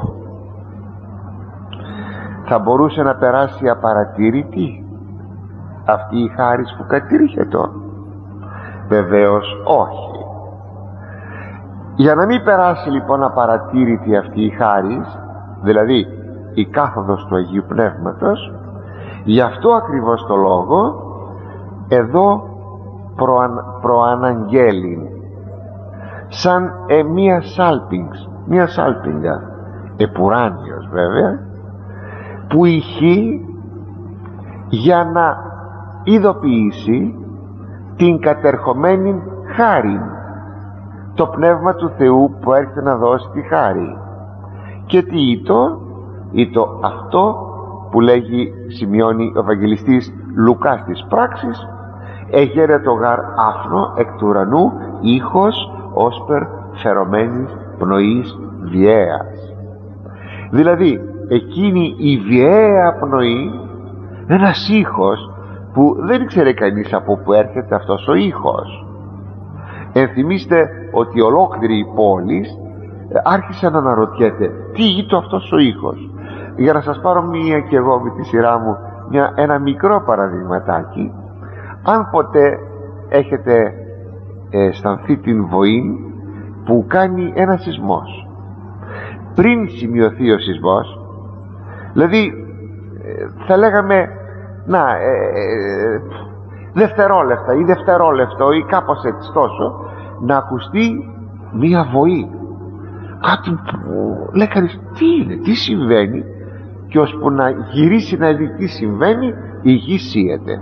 θα μπορούσε να περάσει απαρατήρητη αυτή η χάρις που κατήρχετο? Βεβαίως όχι. Για να μην περάσει λοιπόν απαρατήρητη αυτή η χάρις, δηλαδή η κάθοδος του Αγίου Πνεύματος, γι' αυτό ακριβώς το λόγο εδώ προαν, προαναγγέλει σαν ε, μία σάλπινγκς, μία σάλπιγγα επουράνιος βέβαια, που ηχεί για να ειδοποιήσει την κατερχομένη χάρη, το Πνεύμα του Θεού που έρχεται να δώσει τη χάρη. Και τι ήτο? Ήτο αυτό που λέγει, σημειώνει ο Ευαγγελιστής Λουκάς της πράξης, έγερε το γάρ άφνο εκ του ουρανού ήχος όσπερ φερωμένης πνοής βιαίας. Δηλαδή εκείνη η βιαία πνοή, ένας ήχος που δεν ήξερε κανείς από που έρχεται αυτός ο ήχος. Ενθυμίστε ότι ολόκληρη η πόλη άρχισε να αναρωτιέται τι ήτο αυτός ο ήχος. Για να σας πάρω μία και εγώ με τη σειρά μου μια, ένα μικρό παραδειγματάκι. Αν ποτέ έχετε ε, αισθανθεί την βοή που κάνει ένα σεισμός, πριν σημειωθεί ο σεισμός, δηλαδή ε, θα λέγαμε να ε, ε, δευτερόλεπτα ή δευτερόλεπτο ή κάπως έτσι τόσο, να ακουστεί μία βοή, κάτι που λέει κανείς τι είναι, τι συμβαίνει, και ώσπου να γυρίσει να δει τι συμβαίνει, η γη σύεται.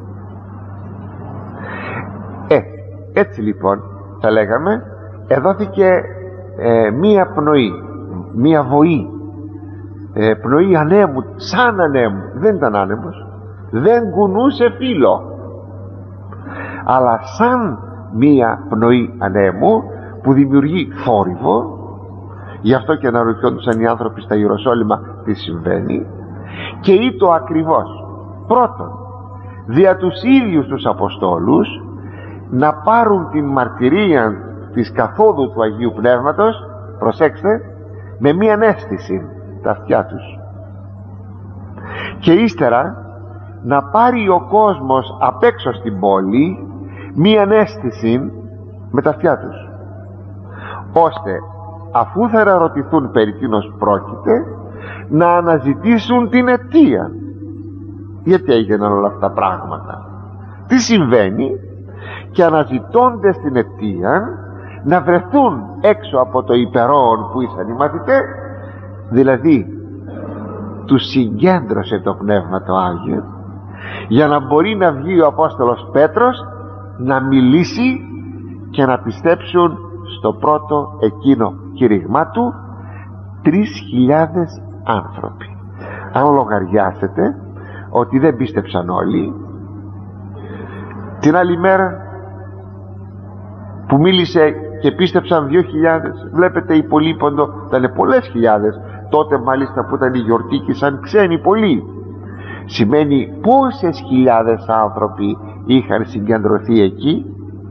Ε, έτσι λοιπόν θα λέγαμε εδόθηκε ε, μία πνοή, μία βοή, ε, πνοή ανέμου, σαν ανέμου. Δεν ήταν άνεμος, δεν κουνούσε φύλλο, αλλά σαν μία πνοή ανέμου που δημιουργεί θόρυβο. Γι' αυτό και αναρωτιόντουσαν οι άνθρωποι στα Ιεροσόλυμα τι συμβαίνει. Και ήτο ακριβώς πρώτον δια τους ίδιους τους Αποστόλους να πάρουν την μαρτυρία της καθόδου του Αγίου Πνεύματος, προσέξτε, με μία αίσθηση τα αυτιά τους, και ύστερα να πάρει ο κόσμος απ' έξω στην πόλη μία αίσθηση με τα αυτιά τους, ώστε αφού θα ερωτηθούν περί τίνος πρόκειται, να αναζητήσουν την αιτία. Γιατί έγιναν όλα αυτά τα πράγματα, τι συμβαίνει, και αναζητώντας την αιτία να βρεθούν έξω από το υπερόον που ήσαν οι μαθητές. Δηλαδή τους συγκέντρωσε το Πνεύμα το Άγιο για να μπορεί να βγει ο Απόστολος Πέτρος να μιλήσει και να πιστέψουν στο πρώτο εκείνο κήρυγμά του τρεις χιλιάδες άνθρωποι. Αν λογαριάσετε ότι δεν πίστεψαν όλοι, την άλλη μέρα που μίλησε και πίστεψαν δύο χιλιάδες. Βλέπετε υπολείποντο, ήταν πολλές χιλιάδες τότε, μάλιστα που ήταν η γιορτή και σαν ξένοι πολλοί. Σημαίνει πόσες χιλιάδες άνθρωποι είχαν συγκεντρωθεί εκεί.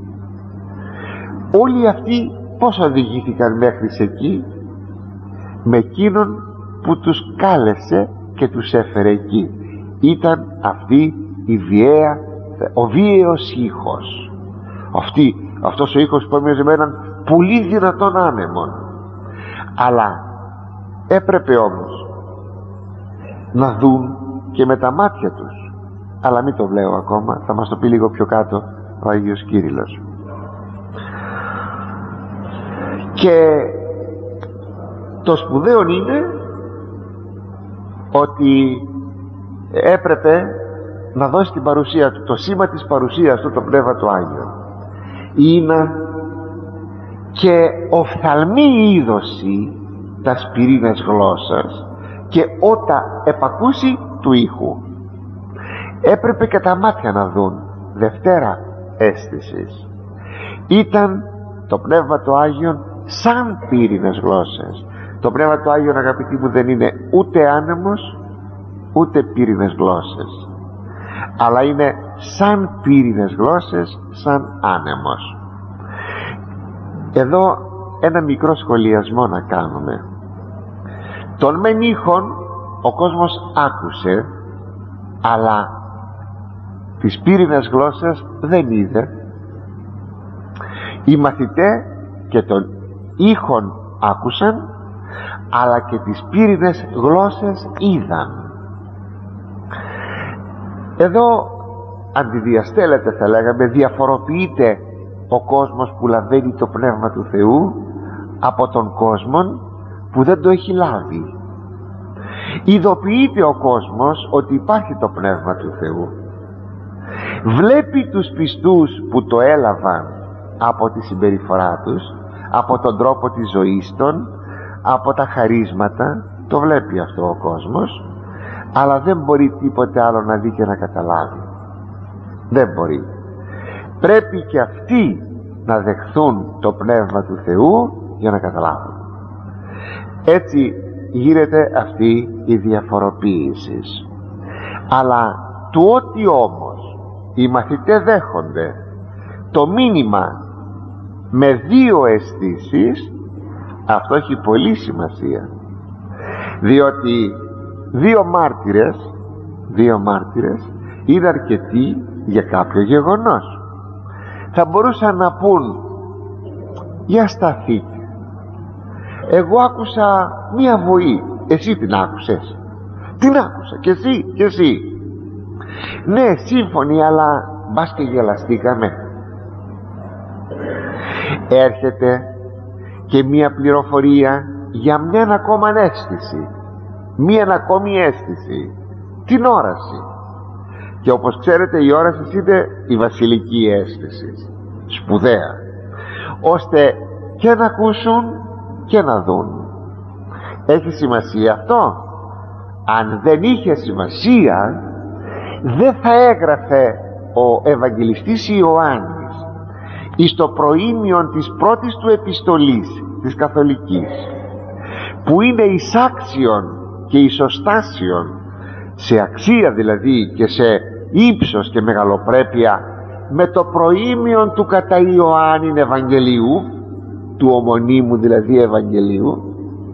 Όλοι αυτοί πώς οδηγήθηκαν μέχρι εκεί? Με εκείνον που τους κάλεσε και τους έφερε εκεί. Ήταν αυτή η βιαία, ο βίαιος ήχος. Αυτή, αυτός ο ήχος που έμοιαζε με έναν πολύ δυνατόν άνεμον. Αλλά έπρεπε όμως να δουν και με τα μάτια τους. Αλλά μην το βλέπω ακόμα, θα μας το πει λίγο πιο κάτω ο Άγιος Κύριλλος. Και το σπουδαίο είναι ότι έπρεπε να δώσει την παρουσία του, το σήμα της παρουσίας του, το Πνεύμα του Άγιο. Είναι και οφθαλμή είδωση τα σπυρίνας γλώσσας και ότα επακούσει του ήχου. Έπρεπε και τα μάτια να δουν. Δευτέρα αίσθησης. Ήταν το Πνεύμα του Άγιον σαν πύρινες γλώσσες. Το Πνεύμα του Άγιον, αγαπητοί μου, δεν είναι ούτε άνεμος ούτε πύρινες γλώσσες, αλλά είναι σαν πύρινες γλώσσες, σαν άνεμος. Εδώ ένα μικρό σχολιασμό να κάνουμε. Τον μεν ήχον ο κόσμος άκουσε, αλλά τις πύρινες γλώσσες δεν είδε. Οι μαθητές και τον ήχον άκουσαν, αλλά και τις πύρινες γλώσσες είδαν. Εδώ αντιδιαστέλλεται, θα λέγαμε, διαφοροποιείται ο κόσμος που λαβαίνει το Πνεύμα του Θεού από τον κόσμο που δεν το έχει λάβει. Ειδοποιείται ο κόσμος ότι υπάρχει το Πνεύμα του Θεού. Βλέπει τους πιστούς που το έλαβαν από τη συμπεριφορά τους, από τον τρόπο της ζωής των, από τα χαρίσματα, το βλέπει αυτό ο κόσμος, αλλά δεν μπορεί τίποτε άλλο να δει και να καταλάβει. Δεν μπορεί. Πρέπει και αυτοί να δεχθούν το Πνεύμα του Θεού για να καταλάβουν. Έτσι γίνεται αυτή η διαφοροποίηση. Αλλά του ότι όμως οι μαθητές δέχονται το μήνυμα με δύο αισθήσεις, αυτό έχει πολύ σημασία, διότι δύο μάρτυρες δύο μάρτυρες είναι αρκετοί για κάποιο γεγονός. Θα μπορούσαν να πούν, για σταθείτε, εγώ άκουσα μία βοή, εσύ την άκουσες? Την άκουσα, και εσύ, και εσύ. Ναι, σύμφωνοι, αλλά μπας και γελαστήκαμε. Έρχεται και μία πληροφορία για μια ακόμα αίσθηση, μία ακόμη αίσθηση, την όραση. Και όπως ξέρετε, η όραση είναι η βασιλική αίσθηση, σπουδαία, ώστε και να ακούσουν και να δουν. Έχει σημασία αυτό? Αν δεν είχε σημασία, δεν θα έγραφε ο Ευαγγελιστής Ιωάννης εις το προήμιον της πρώτης του επιστολής της Καθολικής, που είναι εισάξιον και ισοστάσιον, σε αξία δηλαδή και σε ύψος και μεγαλοπρέπεια, με το προήμιον του κατά Ιωάννην Ευαγγελίου, του ομονίμου δηλαδή Ευαγγελίου,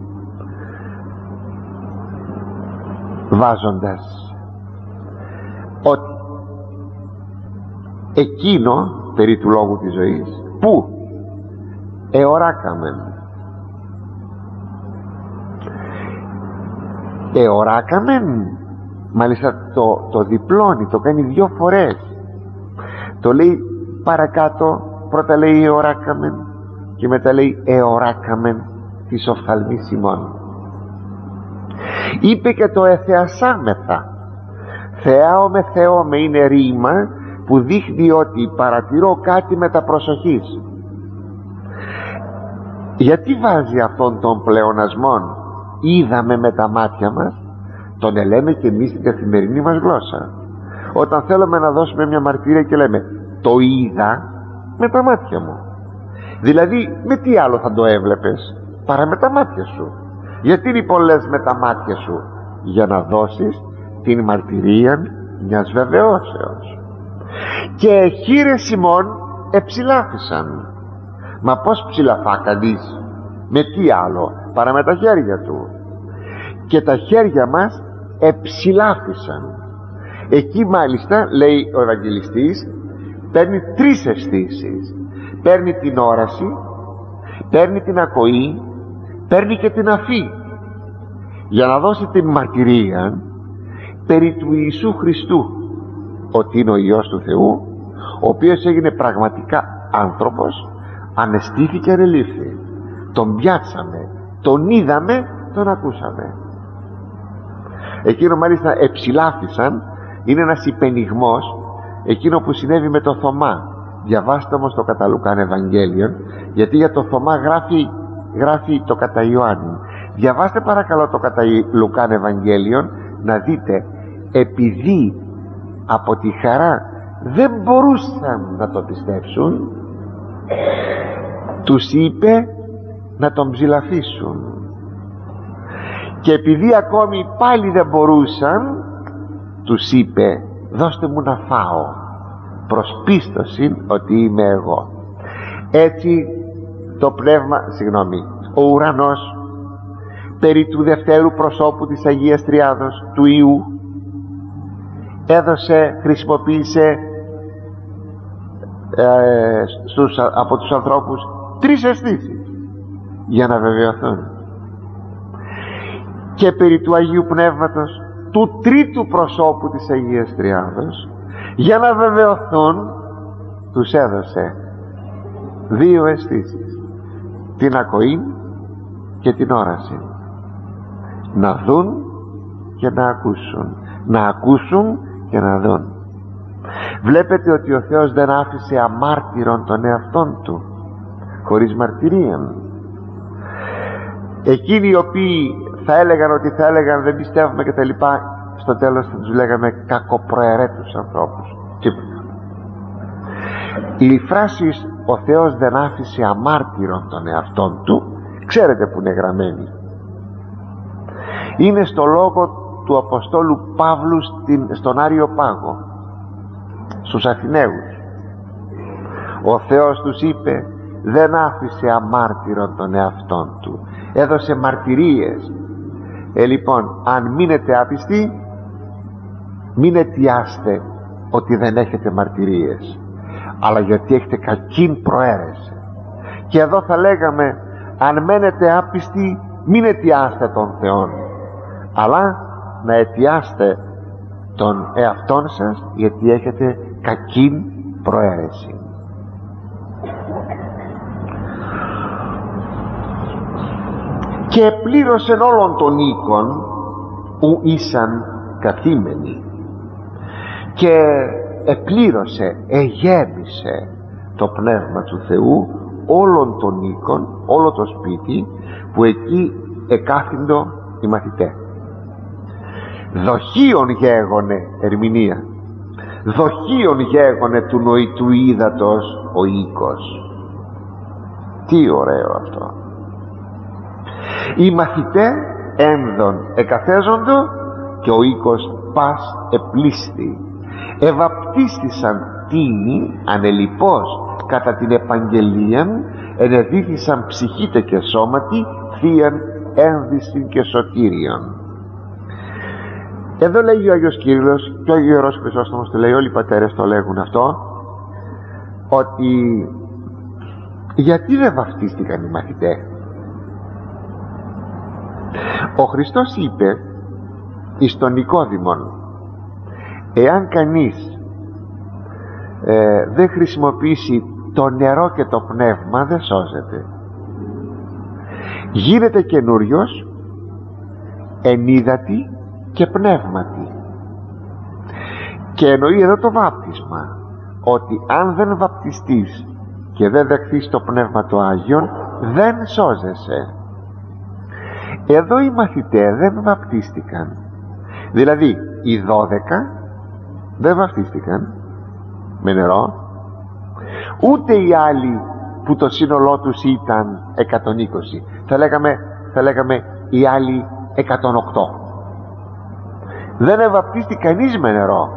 βάζοντας ότι εκείνο περί του λόγου της ζωής που εωράκαμεν εωράκαμεν μάλιστα το, το διπλώνει, το κάνει δυο φορές, το λέει παρακάτω, πρώτα λέει εωράκαμεν και μετά λέει εωράκαμεν της οφθαλμής ημών. Είπε και το εθεασάμεθα. Θεάω με Θεό με είναι ρήμα που δείχνει ότι παρατηρώ κάτι με τα προσοχής. Γιατί βάζει αυτόν τον πλεονασμόν? Είδαμε με τα μάτια μας, τον λέμε και εμείς στην καθημερινή μας γλώσσα. Όταν θέλουμε να δώσουμε μια μαρτυρία και λέμε το είδα με τα μάτια μου, Δηλαδή με τι άλλο θα το έβλεπες παρά με τα μάτια σου? Γιατί λοιπόν λες με τα μάτια σου? Για να δώσεις την μαρτυρία μιας βεβαιώσεως. Και χείρε Σιμών εψηλάφισαν. Μα πως ψηλαφά κανείς? Με τι άλλο παρά με τα χέρια του? Και τα χέρια μας εψηλάφισαν. Εκεί μάλιστα, λέει ο Ευαγγελιστής, παίρνει τρεις αισθήσεις. Παίρνει την όραση, παίρνει την ακοή, παίρνει και την αφή, για να δώσει την μαρτυρία περί του Ιησού Χριστού, ότι είναι ο Υιός του Θεού, ο οποίος έγινε πραγματικά άνθρωπος, ανεστήθη και ανελήφθη. Τον πιάτσαμε, τον είδαμε, τον ακούσαμε. Εκείνο μάλιστα εψηλάφισαν είναι ένας υπενιγμός, εκείνο που συνέβη με το Θωμά. Διαβάστε όμως το κατά Λουκάν Ευαγγέλιο, γιατί για το Θωμά γράφει, γράφει το κατά Ιωάννη. Διαβάστε παρακαλώ το κατά Λουκάν Ευαγγέλιο, να δείτε, επειδή από τη χαρά δεν μπορούσαν να το πιστέψουν, τους είπε να τον ψηλαφίσουν. Και επειδή ακόμη πάλι δεν μπορούσαν, τους είπε, δώστε μου να φάω, προς πίστοση ότι είμαι εγώ. Έτσι το πνεύμα, συγγνώμη, ο ουρανός περί του δευτέρου προσώπου της Αγίας Τριάδος, του Υιού, έδωσε, χρησιμοποίησε ε, στους, από τους ανθρώπους τρεις αισθήσεις για να βεβαιωθούν. Και περί του Αγίου Πνεύματος, του τρίτου προσώπου της Αγίας Τριάδος, για να βεβαιωθούν, τους έδωσε δύο αισθήσεις, την ακοή και την όραση, να δουν και να ακούσουν, να ακούσουν και να δουν. Βλέπετε ότι ο Θεός δεν άφησε αμάρτυρον τον εαυτόν του, χωρίς μαρτυρία. Εκείνοι οι οποίοι θα έλεγαν ότι θα έλεγαν δεν πιστεύουμε και τα λοιπά, στο τέλος θα τους λέγαμε κακοπροαιρέτους ανθρώπους. Τίποτα. Η φράση ο Θεός δεν άφησε αμάρτυρον τον εαυτόν του, ξέρετε που είναι γραμμένη? Είναι στο λόγο του Αποστόλου Παύλου στην, στον Άριο Πάγο, στους Αθηναίους. Ο Θεός τους είπε, δεν άφησε αμάρτυρον τον εαυτόν του, έδωσε μαρτυρίες. Ε λοιπόν, αν μείνετε άπιστοι, μην αιτιάστε ότι δεν έχετε μαρτυρίες, αλλά γιατί έχετε κακήν προαίρεση. Και εδώ θα λέγαμε, αν μένετε άπιστοι, μην αιτιάστε τον Θεόν, αλλά να αιτιάστε τον εαυτόν σας, γιατί έχετε κακήν προαίρεση. Και πλήρωσεν όλων των οίκων ου ήσαν καθήμενοι, και επλήρωσε, εγέμισε το Πνεύμα του Θεού όλων των οίκων, όλο το σπίτι που εκεί εκάθυντο οι μαθητές. Δοχείον γέγονε, ερμηνεία, δοχείον γέγονε του νοητού ύδατος ο οίκος. Τι ωραίο αυτό! Οι μαθητές ένδον εκαθέζοντο και ο οίκος πας επλήστη. Ευαπτίστησαν τίνοι ανελιπώς κατά την επαγγελίαν, ενεδίθησαν ψυχήτε και σώματι θείαν ένδυσιν και σωτήριον. Εδώ λέγει ο Άγιος Κύριλλος, και ο Ιερός Χρυσόστομος το λέει, όλοι οι πατέρες το λέγουν αυτό, ότι γιατί δεν βαφτίστηκαν οι μαθητές? Ο Χριστός είπε εις τον Νικόδημον, εάν κανείς ε, δεν χρησιμοποιήσει το νερό και το πνεύμα, δεν σώζεται. Γίνεται καινούριος εν ύδατι και πνεύματι. Και εννοεί εδώ το βάπτισμα, ότι αν δεν βαπτιστείς και δεν δεχθείς το Πνεύμα το Άγιον, δεν σώζεσαι. Εδώ οι μαθητές δεν βαπτίστηκαν, δηλαδή οι δώδεκα δεν βαπτίστηκαν με νερό, ούτε οι άλλοι που το σύνολό τους ήταν εκατόν είκοσι, θα λέγαμε, θα λέγαμε οι άλλοι εκατόν οκτώ. Δεν ευαπτίστη κανείς με νερό.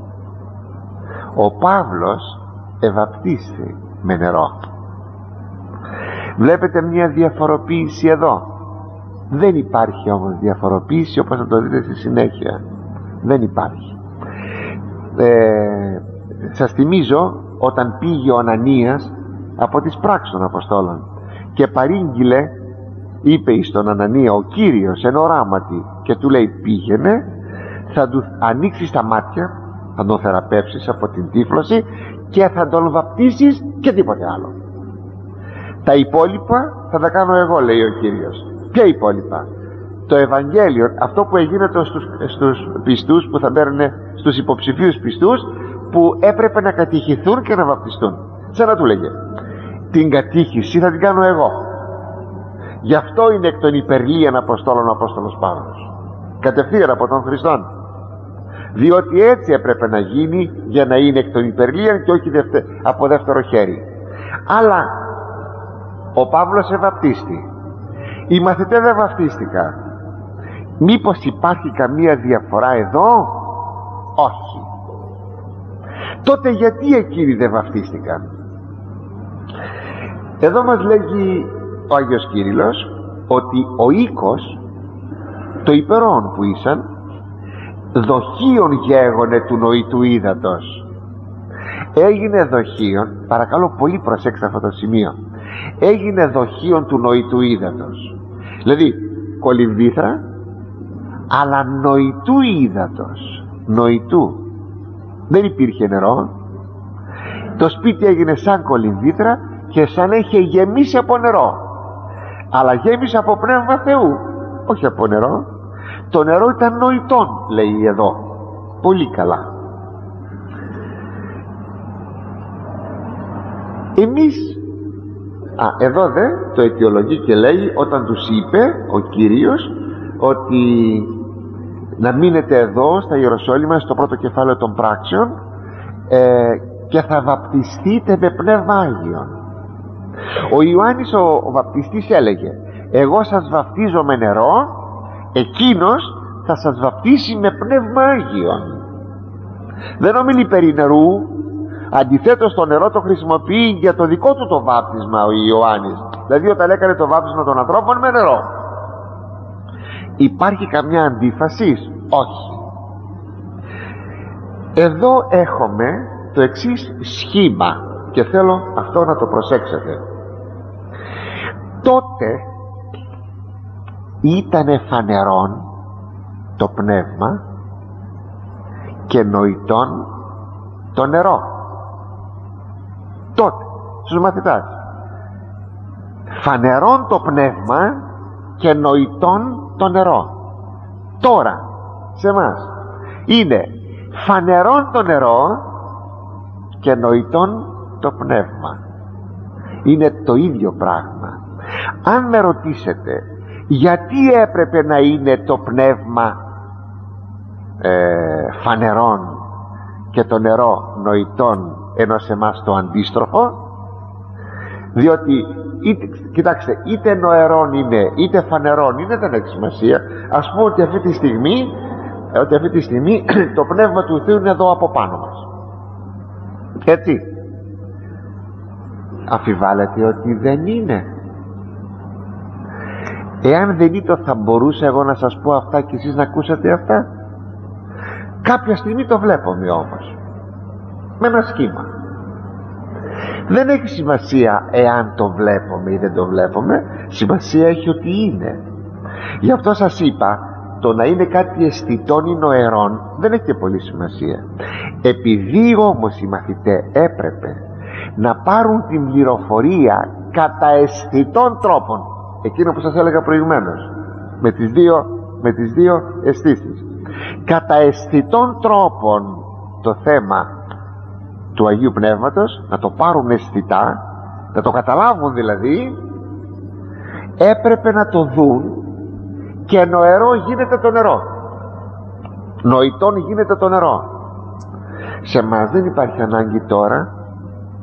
Ο Παύλος ευαπτίστη με νερό. Βλέπετε μια διαφοροποίηση εδώ. Δεν υπάρχει όμως διαφοροποίηση, όπως θα το δείτε στη συνέχεια. Δεν υπάρχει. ε, Σας θυμίζω όταν πήγε ο Ανανίας από τις πράξεις των Αποστόλων και παρήγγειλε, είπε εις τον Ανανία ο Κύριος εν οράματι και του λέει πήγαινε, θα του ανοίξεις τα μάτια, θα τον θεραπεύσεις από την τύφλωση και θα τον βαπτίσεις και τίποτε άλλο. Τα υπόλοιπα θα τα κάνω εγώ, λέει ο Κύριος. Ποια υπόλοιπα? Το Ευαγγέλιο, αυτό που έγινε στους, στους πιστούς που θα μπαίνουν, στους υποψηφίους πιστούς που έπρεπε να κατηχηθούν και να βαπτιστούν. Σαν να του λέγε, την κατήχηση θα την κάνω εγώ. Γι' αυτό είναι εκ των υπερλίαν Αποστόλων ο Απόστολος Παύλος, κατευθείαν από τον Χριστόν, διότι έτσι έπρεπε να γίνει για να είναι εκ των υπερλίαν και όχι δευτε, από δεύτερο χέρι. Αλλά ο Παύλος ευαπτίστη, οι μαθητές δεν βαπτίστηκαν. Μήπως υπάρχει καμία διαφορά εδώ? Όχι. Τότε γιατί εκείνοι δεν βαπτίστηκαν? Εδώ μας λέγει ο Άγιος Κύριλλος ότι ο οίκος, το υπερόν που ήσαν, δοχείον γέγονε του νοητού ύδατος. Έγινε δοχείον, παρακαλώ πολύ προσέξτε αυτό το σημείο, έγινε δοχείον του νοητού ύδατος. Δηλαδή κολυμβήθρα, αλλά νοητού ύδατος. Νοητού. Δεν υπήρχε νερό. Το σπίτι έγινε σαν κολυμβήθρα και σαν είχε γεμίσει από νερό, αλλά γέμισε από πνεύμα Θεού, όχι από νερό. Το νερό ήταν νοητόν, λέει εδώ. Πολύ καλά. Εμείς, α, εδώ δε το αιτιολογεί και λέει, όταν τους είπε ο Κύριος ότι να μείνετε εδώ στα Ιεροσόλυμα, στο πρώτο κεφάλαιο των πράξεων, ε, και θα βαπτιστείτε με πνεύμα Άγιον. Ο Ιωάννης ο, ο βαπτιστής έλεγε, εγώ σας βαπτίζω με νερό, εκείνος θα σας βαπτίσει με πνεύμα Άγιον. Δεν ομιλεί περί νερού. Αντιθέτως το νερό το χρησιμοποιεί για το δικό του το βάπτισμα ο Ιωάννης, δηλαδή όταν έκανε το βάπτισμα των ανθρώπων με νερό. Υπάρχει καμιά αντίφαση? Όχι. Εδώ έχουμε το εξής σχήμα και θέλω αυτό να το προσέξετε. Τότε ήτανε φανερόν το πνεύμα και νοητόν το νερό. Τότε στους μαθητάς φανερόν το πνεύμα και νοητόν το νερό. Τώρα σε εμάς είναι φανερόν το νερό και νοητόν το πνεύμα. Είναι το ίδιο πράγμα. Αν με ρωτήσετε γιατί έπρεπε να είναι το πνεύμα ε, φανερόν και το νερό νοητόν, ενώ σε εμάς το αντίστροφο, διότι είτε, κοιτάξτε, είτε νοερόν είναι είτε φανερόν είναι, δεν έχει σημασία. Ας πούμε ότι αυτή τη στιγμή ότι αυτή τη στιγμή το πνεύμα του Θεού είναι εδώ από πάνω μας, έτσι. Αφιβάλλεται ότι δεν είναι? Εάν δεν ήταν, θα μπορούσα εγώ να σας πω αυτά και εσείς να ακούσατε αυτά? Κάποια στιγμή το βλέπουμε όμως με ένα σχήμα. Δεν έχει σημασία εάν το βλέπουμε ή δεν το βλέπουμε, σημασία έχει ότι είναι. Γι' αυτό σας είπα, το να είναι κάτι αισθητών ή νοερών δεν έχει πολύ σημασία. Επειδή όμως οι μαθητές έπρεπε να πάρουν την πληροφορία κατά αισθητών τρόπων, εκείνο που σας έλεγα προηγουμένως, με τις δύο, με τις δύο αισθήσεις, κατά αισθητών τρόπων το θέμα του Αγίου Πνεύματος, να το πάρουν αισθητά, να το καταλάβουν δηλαδή, έπρεπε να το δουν, και νοερό γίνεται το νερό, νοητόν γίνεται το νερό. Σε μας δεν υπάρχει ανάγκη τώρα.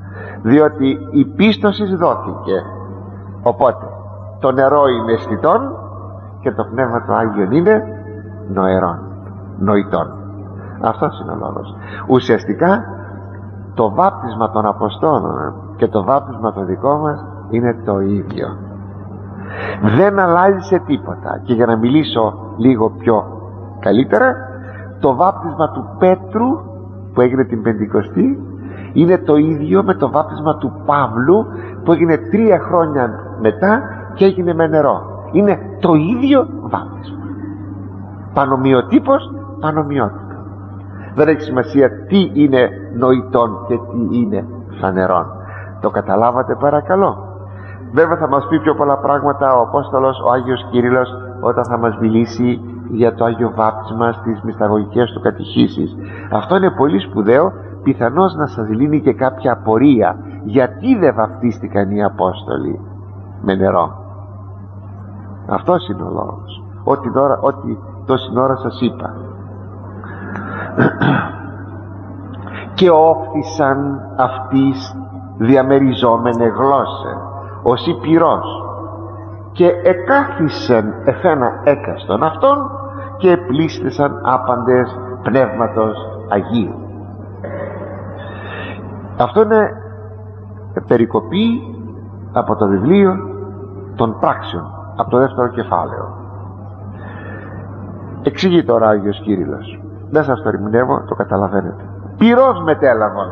διότι η πίστοση δόθηκε. Οπότε το νερό είναι αισθητόν και το Πνεύμα του Άγιον είναι νοερόν, νοητόν. Αυτός είναι ο λόγος. Ουσιαστικά το βάπτισμα των Αποστόλων και το βάπτισμα το δικό μας είναι το ίδιο. Δεν αλλάζει σε τίποτα. Και για να μιλήσω λίγο πιο καλύτερα, το βάπτισμα του Πέτρου που έγινε την Πεντηκοστή είναι το ίδιο με το βάπτισμα του Παύλου που έγινε τρία χρόνια μετά και έγινε με νερό. Είναι το ίδιο βάπτισμα, πανομοιοτύπος πανομοιότυπο. Δεν έχει σημασία τι είναι νοητόν και τι είναι φανερόν. Το καταλάβατε παρακαλώ? Βέβαια θα μας πει πιο πολλά πράγματα ο Απόστολος, ο Άγιος Κύριλλος, όταν θα μας μιλήσει για το Άγιο Βάπτισμα στις μυσταγωγικές του κατηχήσεις. Αυτό είναι πολύ σπουδαίο, πιθανώς να σας λύνει και κάποια απορία. Γιατί δεν βαπτίστηκαν οι Απόστολοι με νερό? Αυτός είναι ο λόγος. Ό,τι, τώρα, ό,τι τόση ώρα σας είπα. Και όφθησαν αυτής διαμεριζόμενε γλώσσε ως η πυρός, και εκάθισεν εφένα έκαστον αυτόν και επλήστησαν άπαντες πνεύματος Αγίου. Αυτό είναι περικοπή από το βιβλίο των πράξεων, από το δεύτερο κεφάλαιο. Εξηγεί τώρα ο Άγιος Κύριλλος, δεν σας το ερμηνεύω, το καταλαβαίνετε. Πυρός μετέλαβον,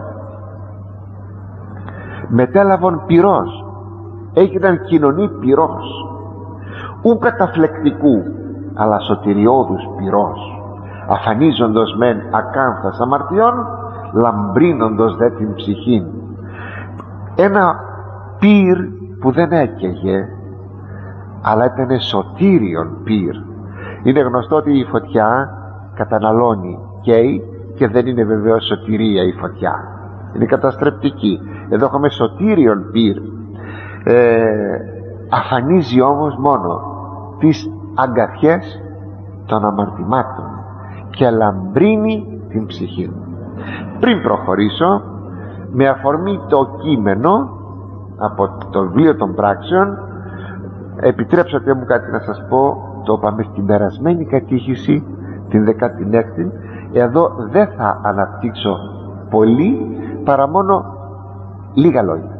μετέλαβον πυρός, έγιναν κοινωνοί πυρός, ου καταφλεκτικού αλλά σωτηριώδους πυρός, αφανίζοντος μεν ακάνθας αμαρτιών, λαμπρύνοντος δε την ψυχήν. Ένα πυρ που δεν έκαιγε, αλλά ήταν σωτήριον πυρ. Είναι γνωστό ότι η φωτιά καταναλώνει, καίει, και δεν είναι βεβαίως σωτηρία η φωτιά, είναι καταστρεπτική. Εδώ έχουμε σωτήριον πυρ. ε, αφανίζει όμως μόνο τις αγκαθιές των αμαρτημάτων και λαμπρύνει την ψυχή. Πριν προχωρήσω, με αφορμή το κείμενο από το βιβλίο των πράξεων, επιτρέψατε μου κάτι να σας πω. Το είπαμε στην περασμένη κατήχηση, την δέκατη έκτη. Εδώ δεν θα αναπτύξω πολύ, παρά μόνο λίγα λόγια.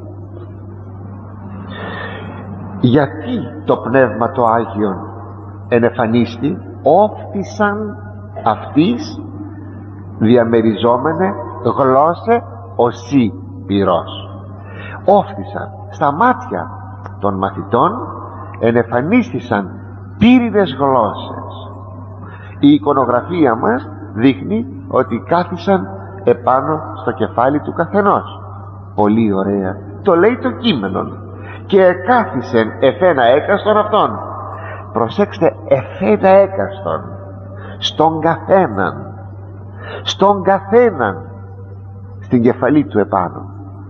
Γιατί το Πνεύμα το Άγιον ενεφανίστη, όφθησαν αυτής διαμεριζόμενε γλώσσε οσί πυρός. Όφθησαν στα μάτια των μαθητών, ενεφανίστησαν πύρινες γλώσσες. Η εικονογραφία μας δείχνει ότι κάθισαν επάνω στο κεφάλι του καθενός. Πολύ ωραία, το λέει το κείμενο. Και εκάθισεν εφένα έκαστον αυτόν. Προσέξτε, εφένα έκαστον, στον καθέναν, στον καθέναν, στην κεφαλή του επάνω.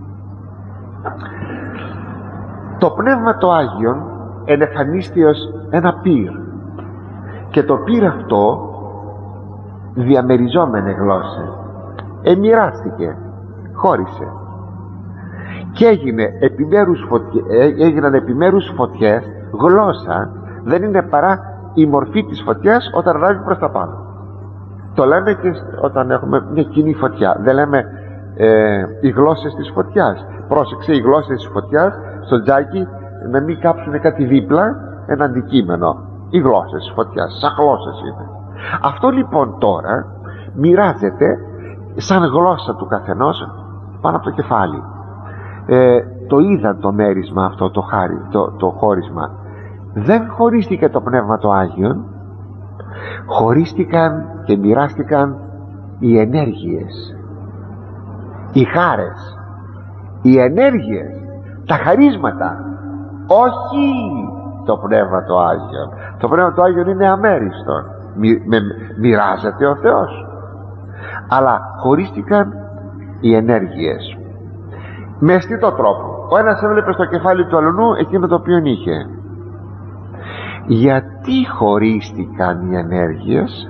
Το Πνεύμα το Άγιον ενεφανίστη ως ένα πυρ, και το πυρ αυτό διαμεριζόμενε γλώσσες εμοιράστηκε, χώρισε και έγινε επιμέρους φωτιέ, έγιναν επιμέρους φωτιές. Γλώσσα δεν είναι παρά η μορφή της φωτιάς όταν ράβει προς τα πάνω. Το λέμε και όταν έχουμε μια κοινή φωτιά, δεν λέμε ε, οι γλώσσες της φωτιάς. Πρόσεξε, οι γλώσσες της φωτιάς στο τζάκι να μην κάψουν κάτι δίπλα, ένα αντικείμενο. Οι γλώσσες της φωτιάς, σαν γλώσσες είναι. Αυτό λοιπόν τώρα μοιράζεται σαν γλώσσα του καθενός πάνω από το κεφάλι. ε, το είδαν το μέρισμα αυτό, το, χάρι, το, το χώρισμα. Δεν χωρίστηκε το Πνεύμα το Άγιον, χωρίστηκαν και μοιράστηκαν οι ενέργειες, οι χάρες, οι ενέργειες, τα χαρίσματα, όχι το Πνεύμα το Άγιον. Το Πνεύμα το Άγιον είναι αμέριστο, μοι, με, μοιράζεται ο Θεός, αλλά χωρίστηκαν οι ενέργειες με αισθητό τρόπο. Ο ένας έβλεπε στο κεφάλι του αλλού εκείνο το οποίο είχε. Γιατί χωρίστηκαν οι ενέργειες?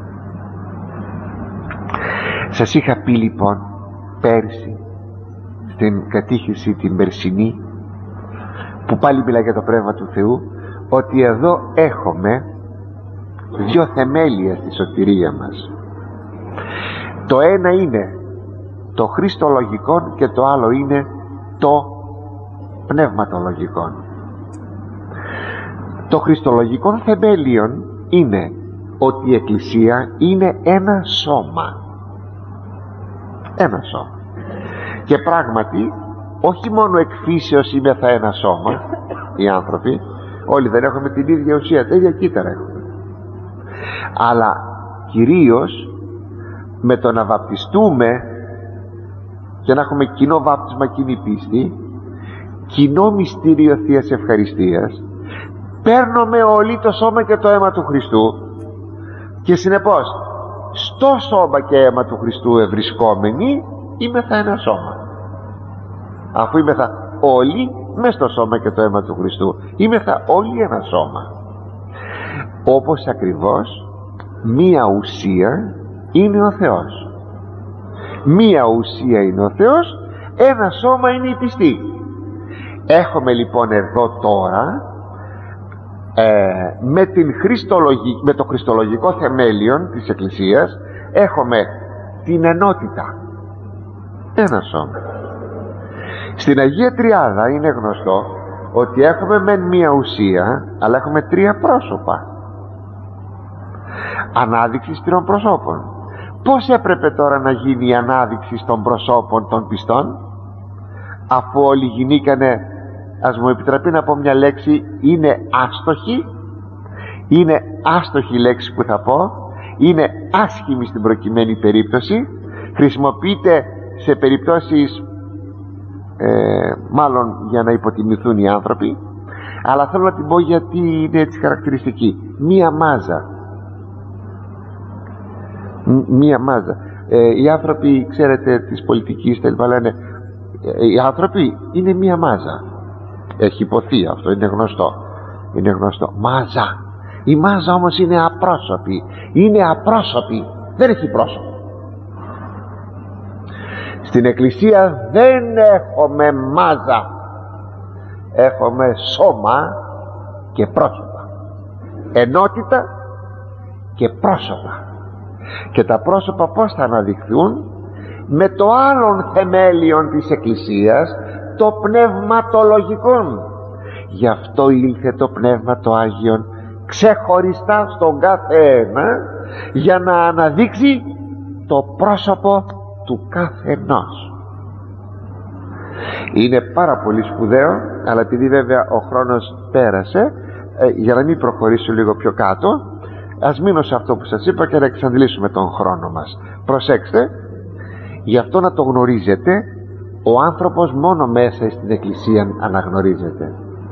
Σας είχα πει λοιπόν πέρσι στην κατήχηση την περσινή, που πάλι μιλάει για το Πνεύμα του Θεού, ότι εδώ έχουμε δύο θεμέλια στη σωτηρία μας. Το ένα είναι το χριστολογικό και το άλλο είναι το πνευματολογικό. Το χριστολογικό θεμέλιο είναι ότι η Εκκλησία είναι ένα σώμα. Ένα σώμα. Και πράγματι όχι μόνο εκ φύσεως είμεθα ένα σώμα οι άνθρωποι, όλοι δεν έχουμε την ίδια ουσία, τα ίδια κύτταρα έχουμε, αλλά κυρίως με το να βαπτιστούμε και να έχουμε κοινό βάπτισμα, κοινή πίστη, κοινό μυστήριο Θείας Ευχαριστίας, παίρνουμε όλοι το σώμα και το αίμα του Χριστού, και συνεπώς στο σώμα και αίμα του Χριστού ευρισκόμενοι είμεθα ένα σώμα. Αφού είμεθα όλοι μες στο σώμα και το αίμα του Χριστού, είμεθα όλοι ένα σώμα. Όπως ακριβώς μία ουσία είναι ο Θεός. Μία ουσία είναι ο Θεός, ένα σώμα είναι η πιστή. Έχουμε λοιπόν εδώ τώρα ε, με, την χριστολογική, με το χριστολογικό θεμέλιο της Εκκλησίας έχουμε την ενότητα, ένα σώμα. Στην Αγία Τριάδα είναι γνωστό ότι έχουμε μεν μία ουσία, αλλά έχουμε τρία πρόσωπα. Ανάδειξη τριών προσώπων. Πώς έπρεπε τώρα να γίνει η ανάδειξη των προσώπων των πιστών, αφού όλοι γινήκανε, ας μου επιτραπεί να πω μια λέξη, είναι άστοχοι, είναι άστοχη η λέξη που θα πω, είναι άσχημη στην προκειμένη περίπτωση, χρησιμοποιείται σε περιπτώσεις ε, μάλλον για να υποτιμηθούν οι άνθρωποι, αλλά θέλω να την πω γιατί είναι έτσι χαρακτηριστική. Μία μάζα, μία μάζα. Ε, οι άνθρωποι, ξέρετε, της πολιτικής τα λοιπά λένε, ε, οι άνθρωποι είναι μία μάζα. Έχει υποθεί αυτό, είναι γνωστό, είναι γνωστό. Μάζα. Η μάζα όμως είναι απρόσωπη, είναι απρόσωπη, δεν έχει πρόσωπο. Στην Εκκλησία δεν έχουμε μάζα, έχουμε σώμα και πρόσωπα, ενότητα και πρόσωπα. Και τα πρόσωπα πώς θα αναδειχθούν? Με το άλλον θεμέλιον της Εκκλησίας, το πνευματολογικό. Γι' αυτό ήλθε το Πνεύμα το Άγιον ξεχωριστά στον κάθε ένα, για να αναδείξει το πρόσωπο του κάθε ενός. Είναι πάρα πολύ σπουδαίο, αλλά επειδή βέβαια ο χρόνος πέρασε, ε, για να μην προχωρήσω λίγο πιο κάτω, ας μείνω σε αυτό που σας είπα και να εξαντλήσουμε τον χρόνο μας. Προσέξτε, γι' αυτό να το γνωρίζετε, ο άνθρωπος μόνο μέσα στην Εκκλησία αναγνωρίζεται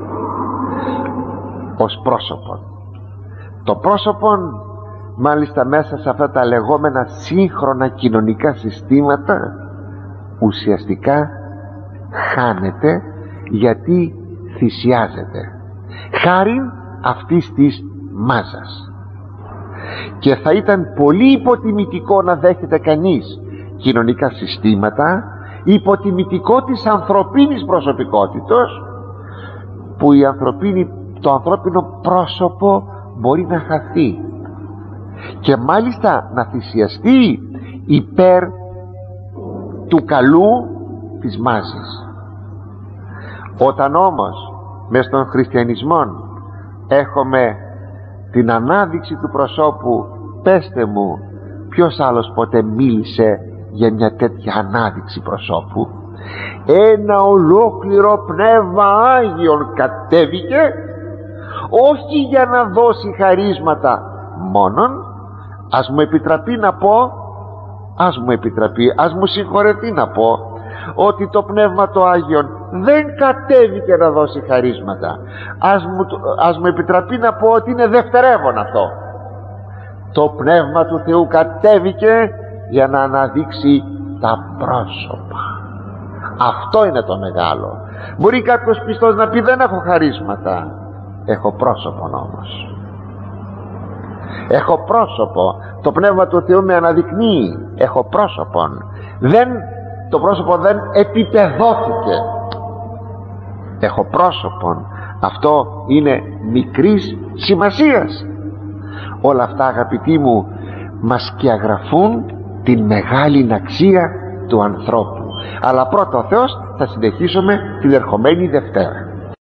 ως πρόσωπο. Το πρόσωπο μάλιστα μέσα σε αυτά τα λεγόμενα σύγχρονα κοινωνικά συστήματα ουσιαστικά χάνεται, γιατί θυσιάζεται χάριν αυτής της μάζας. Και θα ήταν πολύ υποτιμητικό να δέχεται κανείς κοινωνικά συστήματα, υποτιμητικό της ανθρωπίνης προσωπικότητος, που η ανθρωπίνη, το ανθρώπινο πρόσωπο μπορεί να χαθεί και μάλιστα να θυσιαστεί υπέρ του καλού της μάζης. Όταν όμως μες στον χριστιανισμό έχουμε την ανάδειξη του προσώπου, πέστε μου ποιος άλλος ποτέ μίλησε για μια τέτοια ανάδειξη προσώπου? Ένα ολόκληρο Πνεύμα Άγιον κατέβηκε, όχι για να δώσει χαρίσματα μόνον. Ας μου επιτραπεί να πω, ας μου επιτραπεί, ας μου συγχωρεθεί να πω, ότι το Πνεύμα το Άγιον δεν κατέβηκε να δώσει χαρίσματα. Ας μου, ας μου επιτραπεί να πω ότι είναι δευτερεύον αυτό. Το Πνεύμα του Θεού κατέβηκε για να αναδείξει τα πρόσωπα. Αυτό είναι το μεγάλο. Μπορεί κάποιος πιστός να πει, δεν έχω χαρίσματα, έχω πρόσωπο όμως. Έχω πρόσωπο, το Πνεύμα του Θεού με αναδεικνύει, έχω πρόσωπον. Δεν το πρόσωπο δεν επιπεδώθηκε. Έχω πρόσωπον, αυτό είναι μικρής σημασίας. Όλα αυτά, αγαπητοί μου, μας σκιαγραφούν την μεγάλη αξία του ανθρώπου. Αλλά πρώτα ο Θεός θα συνεχίσουμε την ερχομένη Δευτέρα.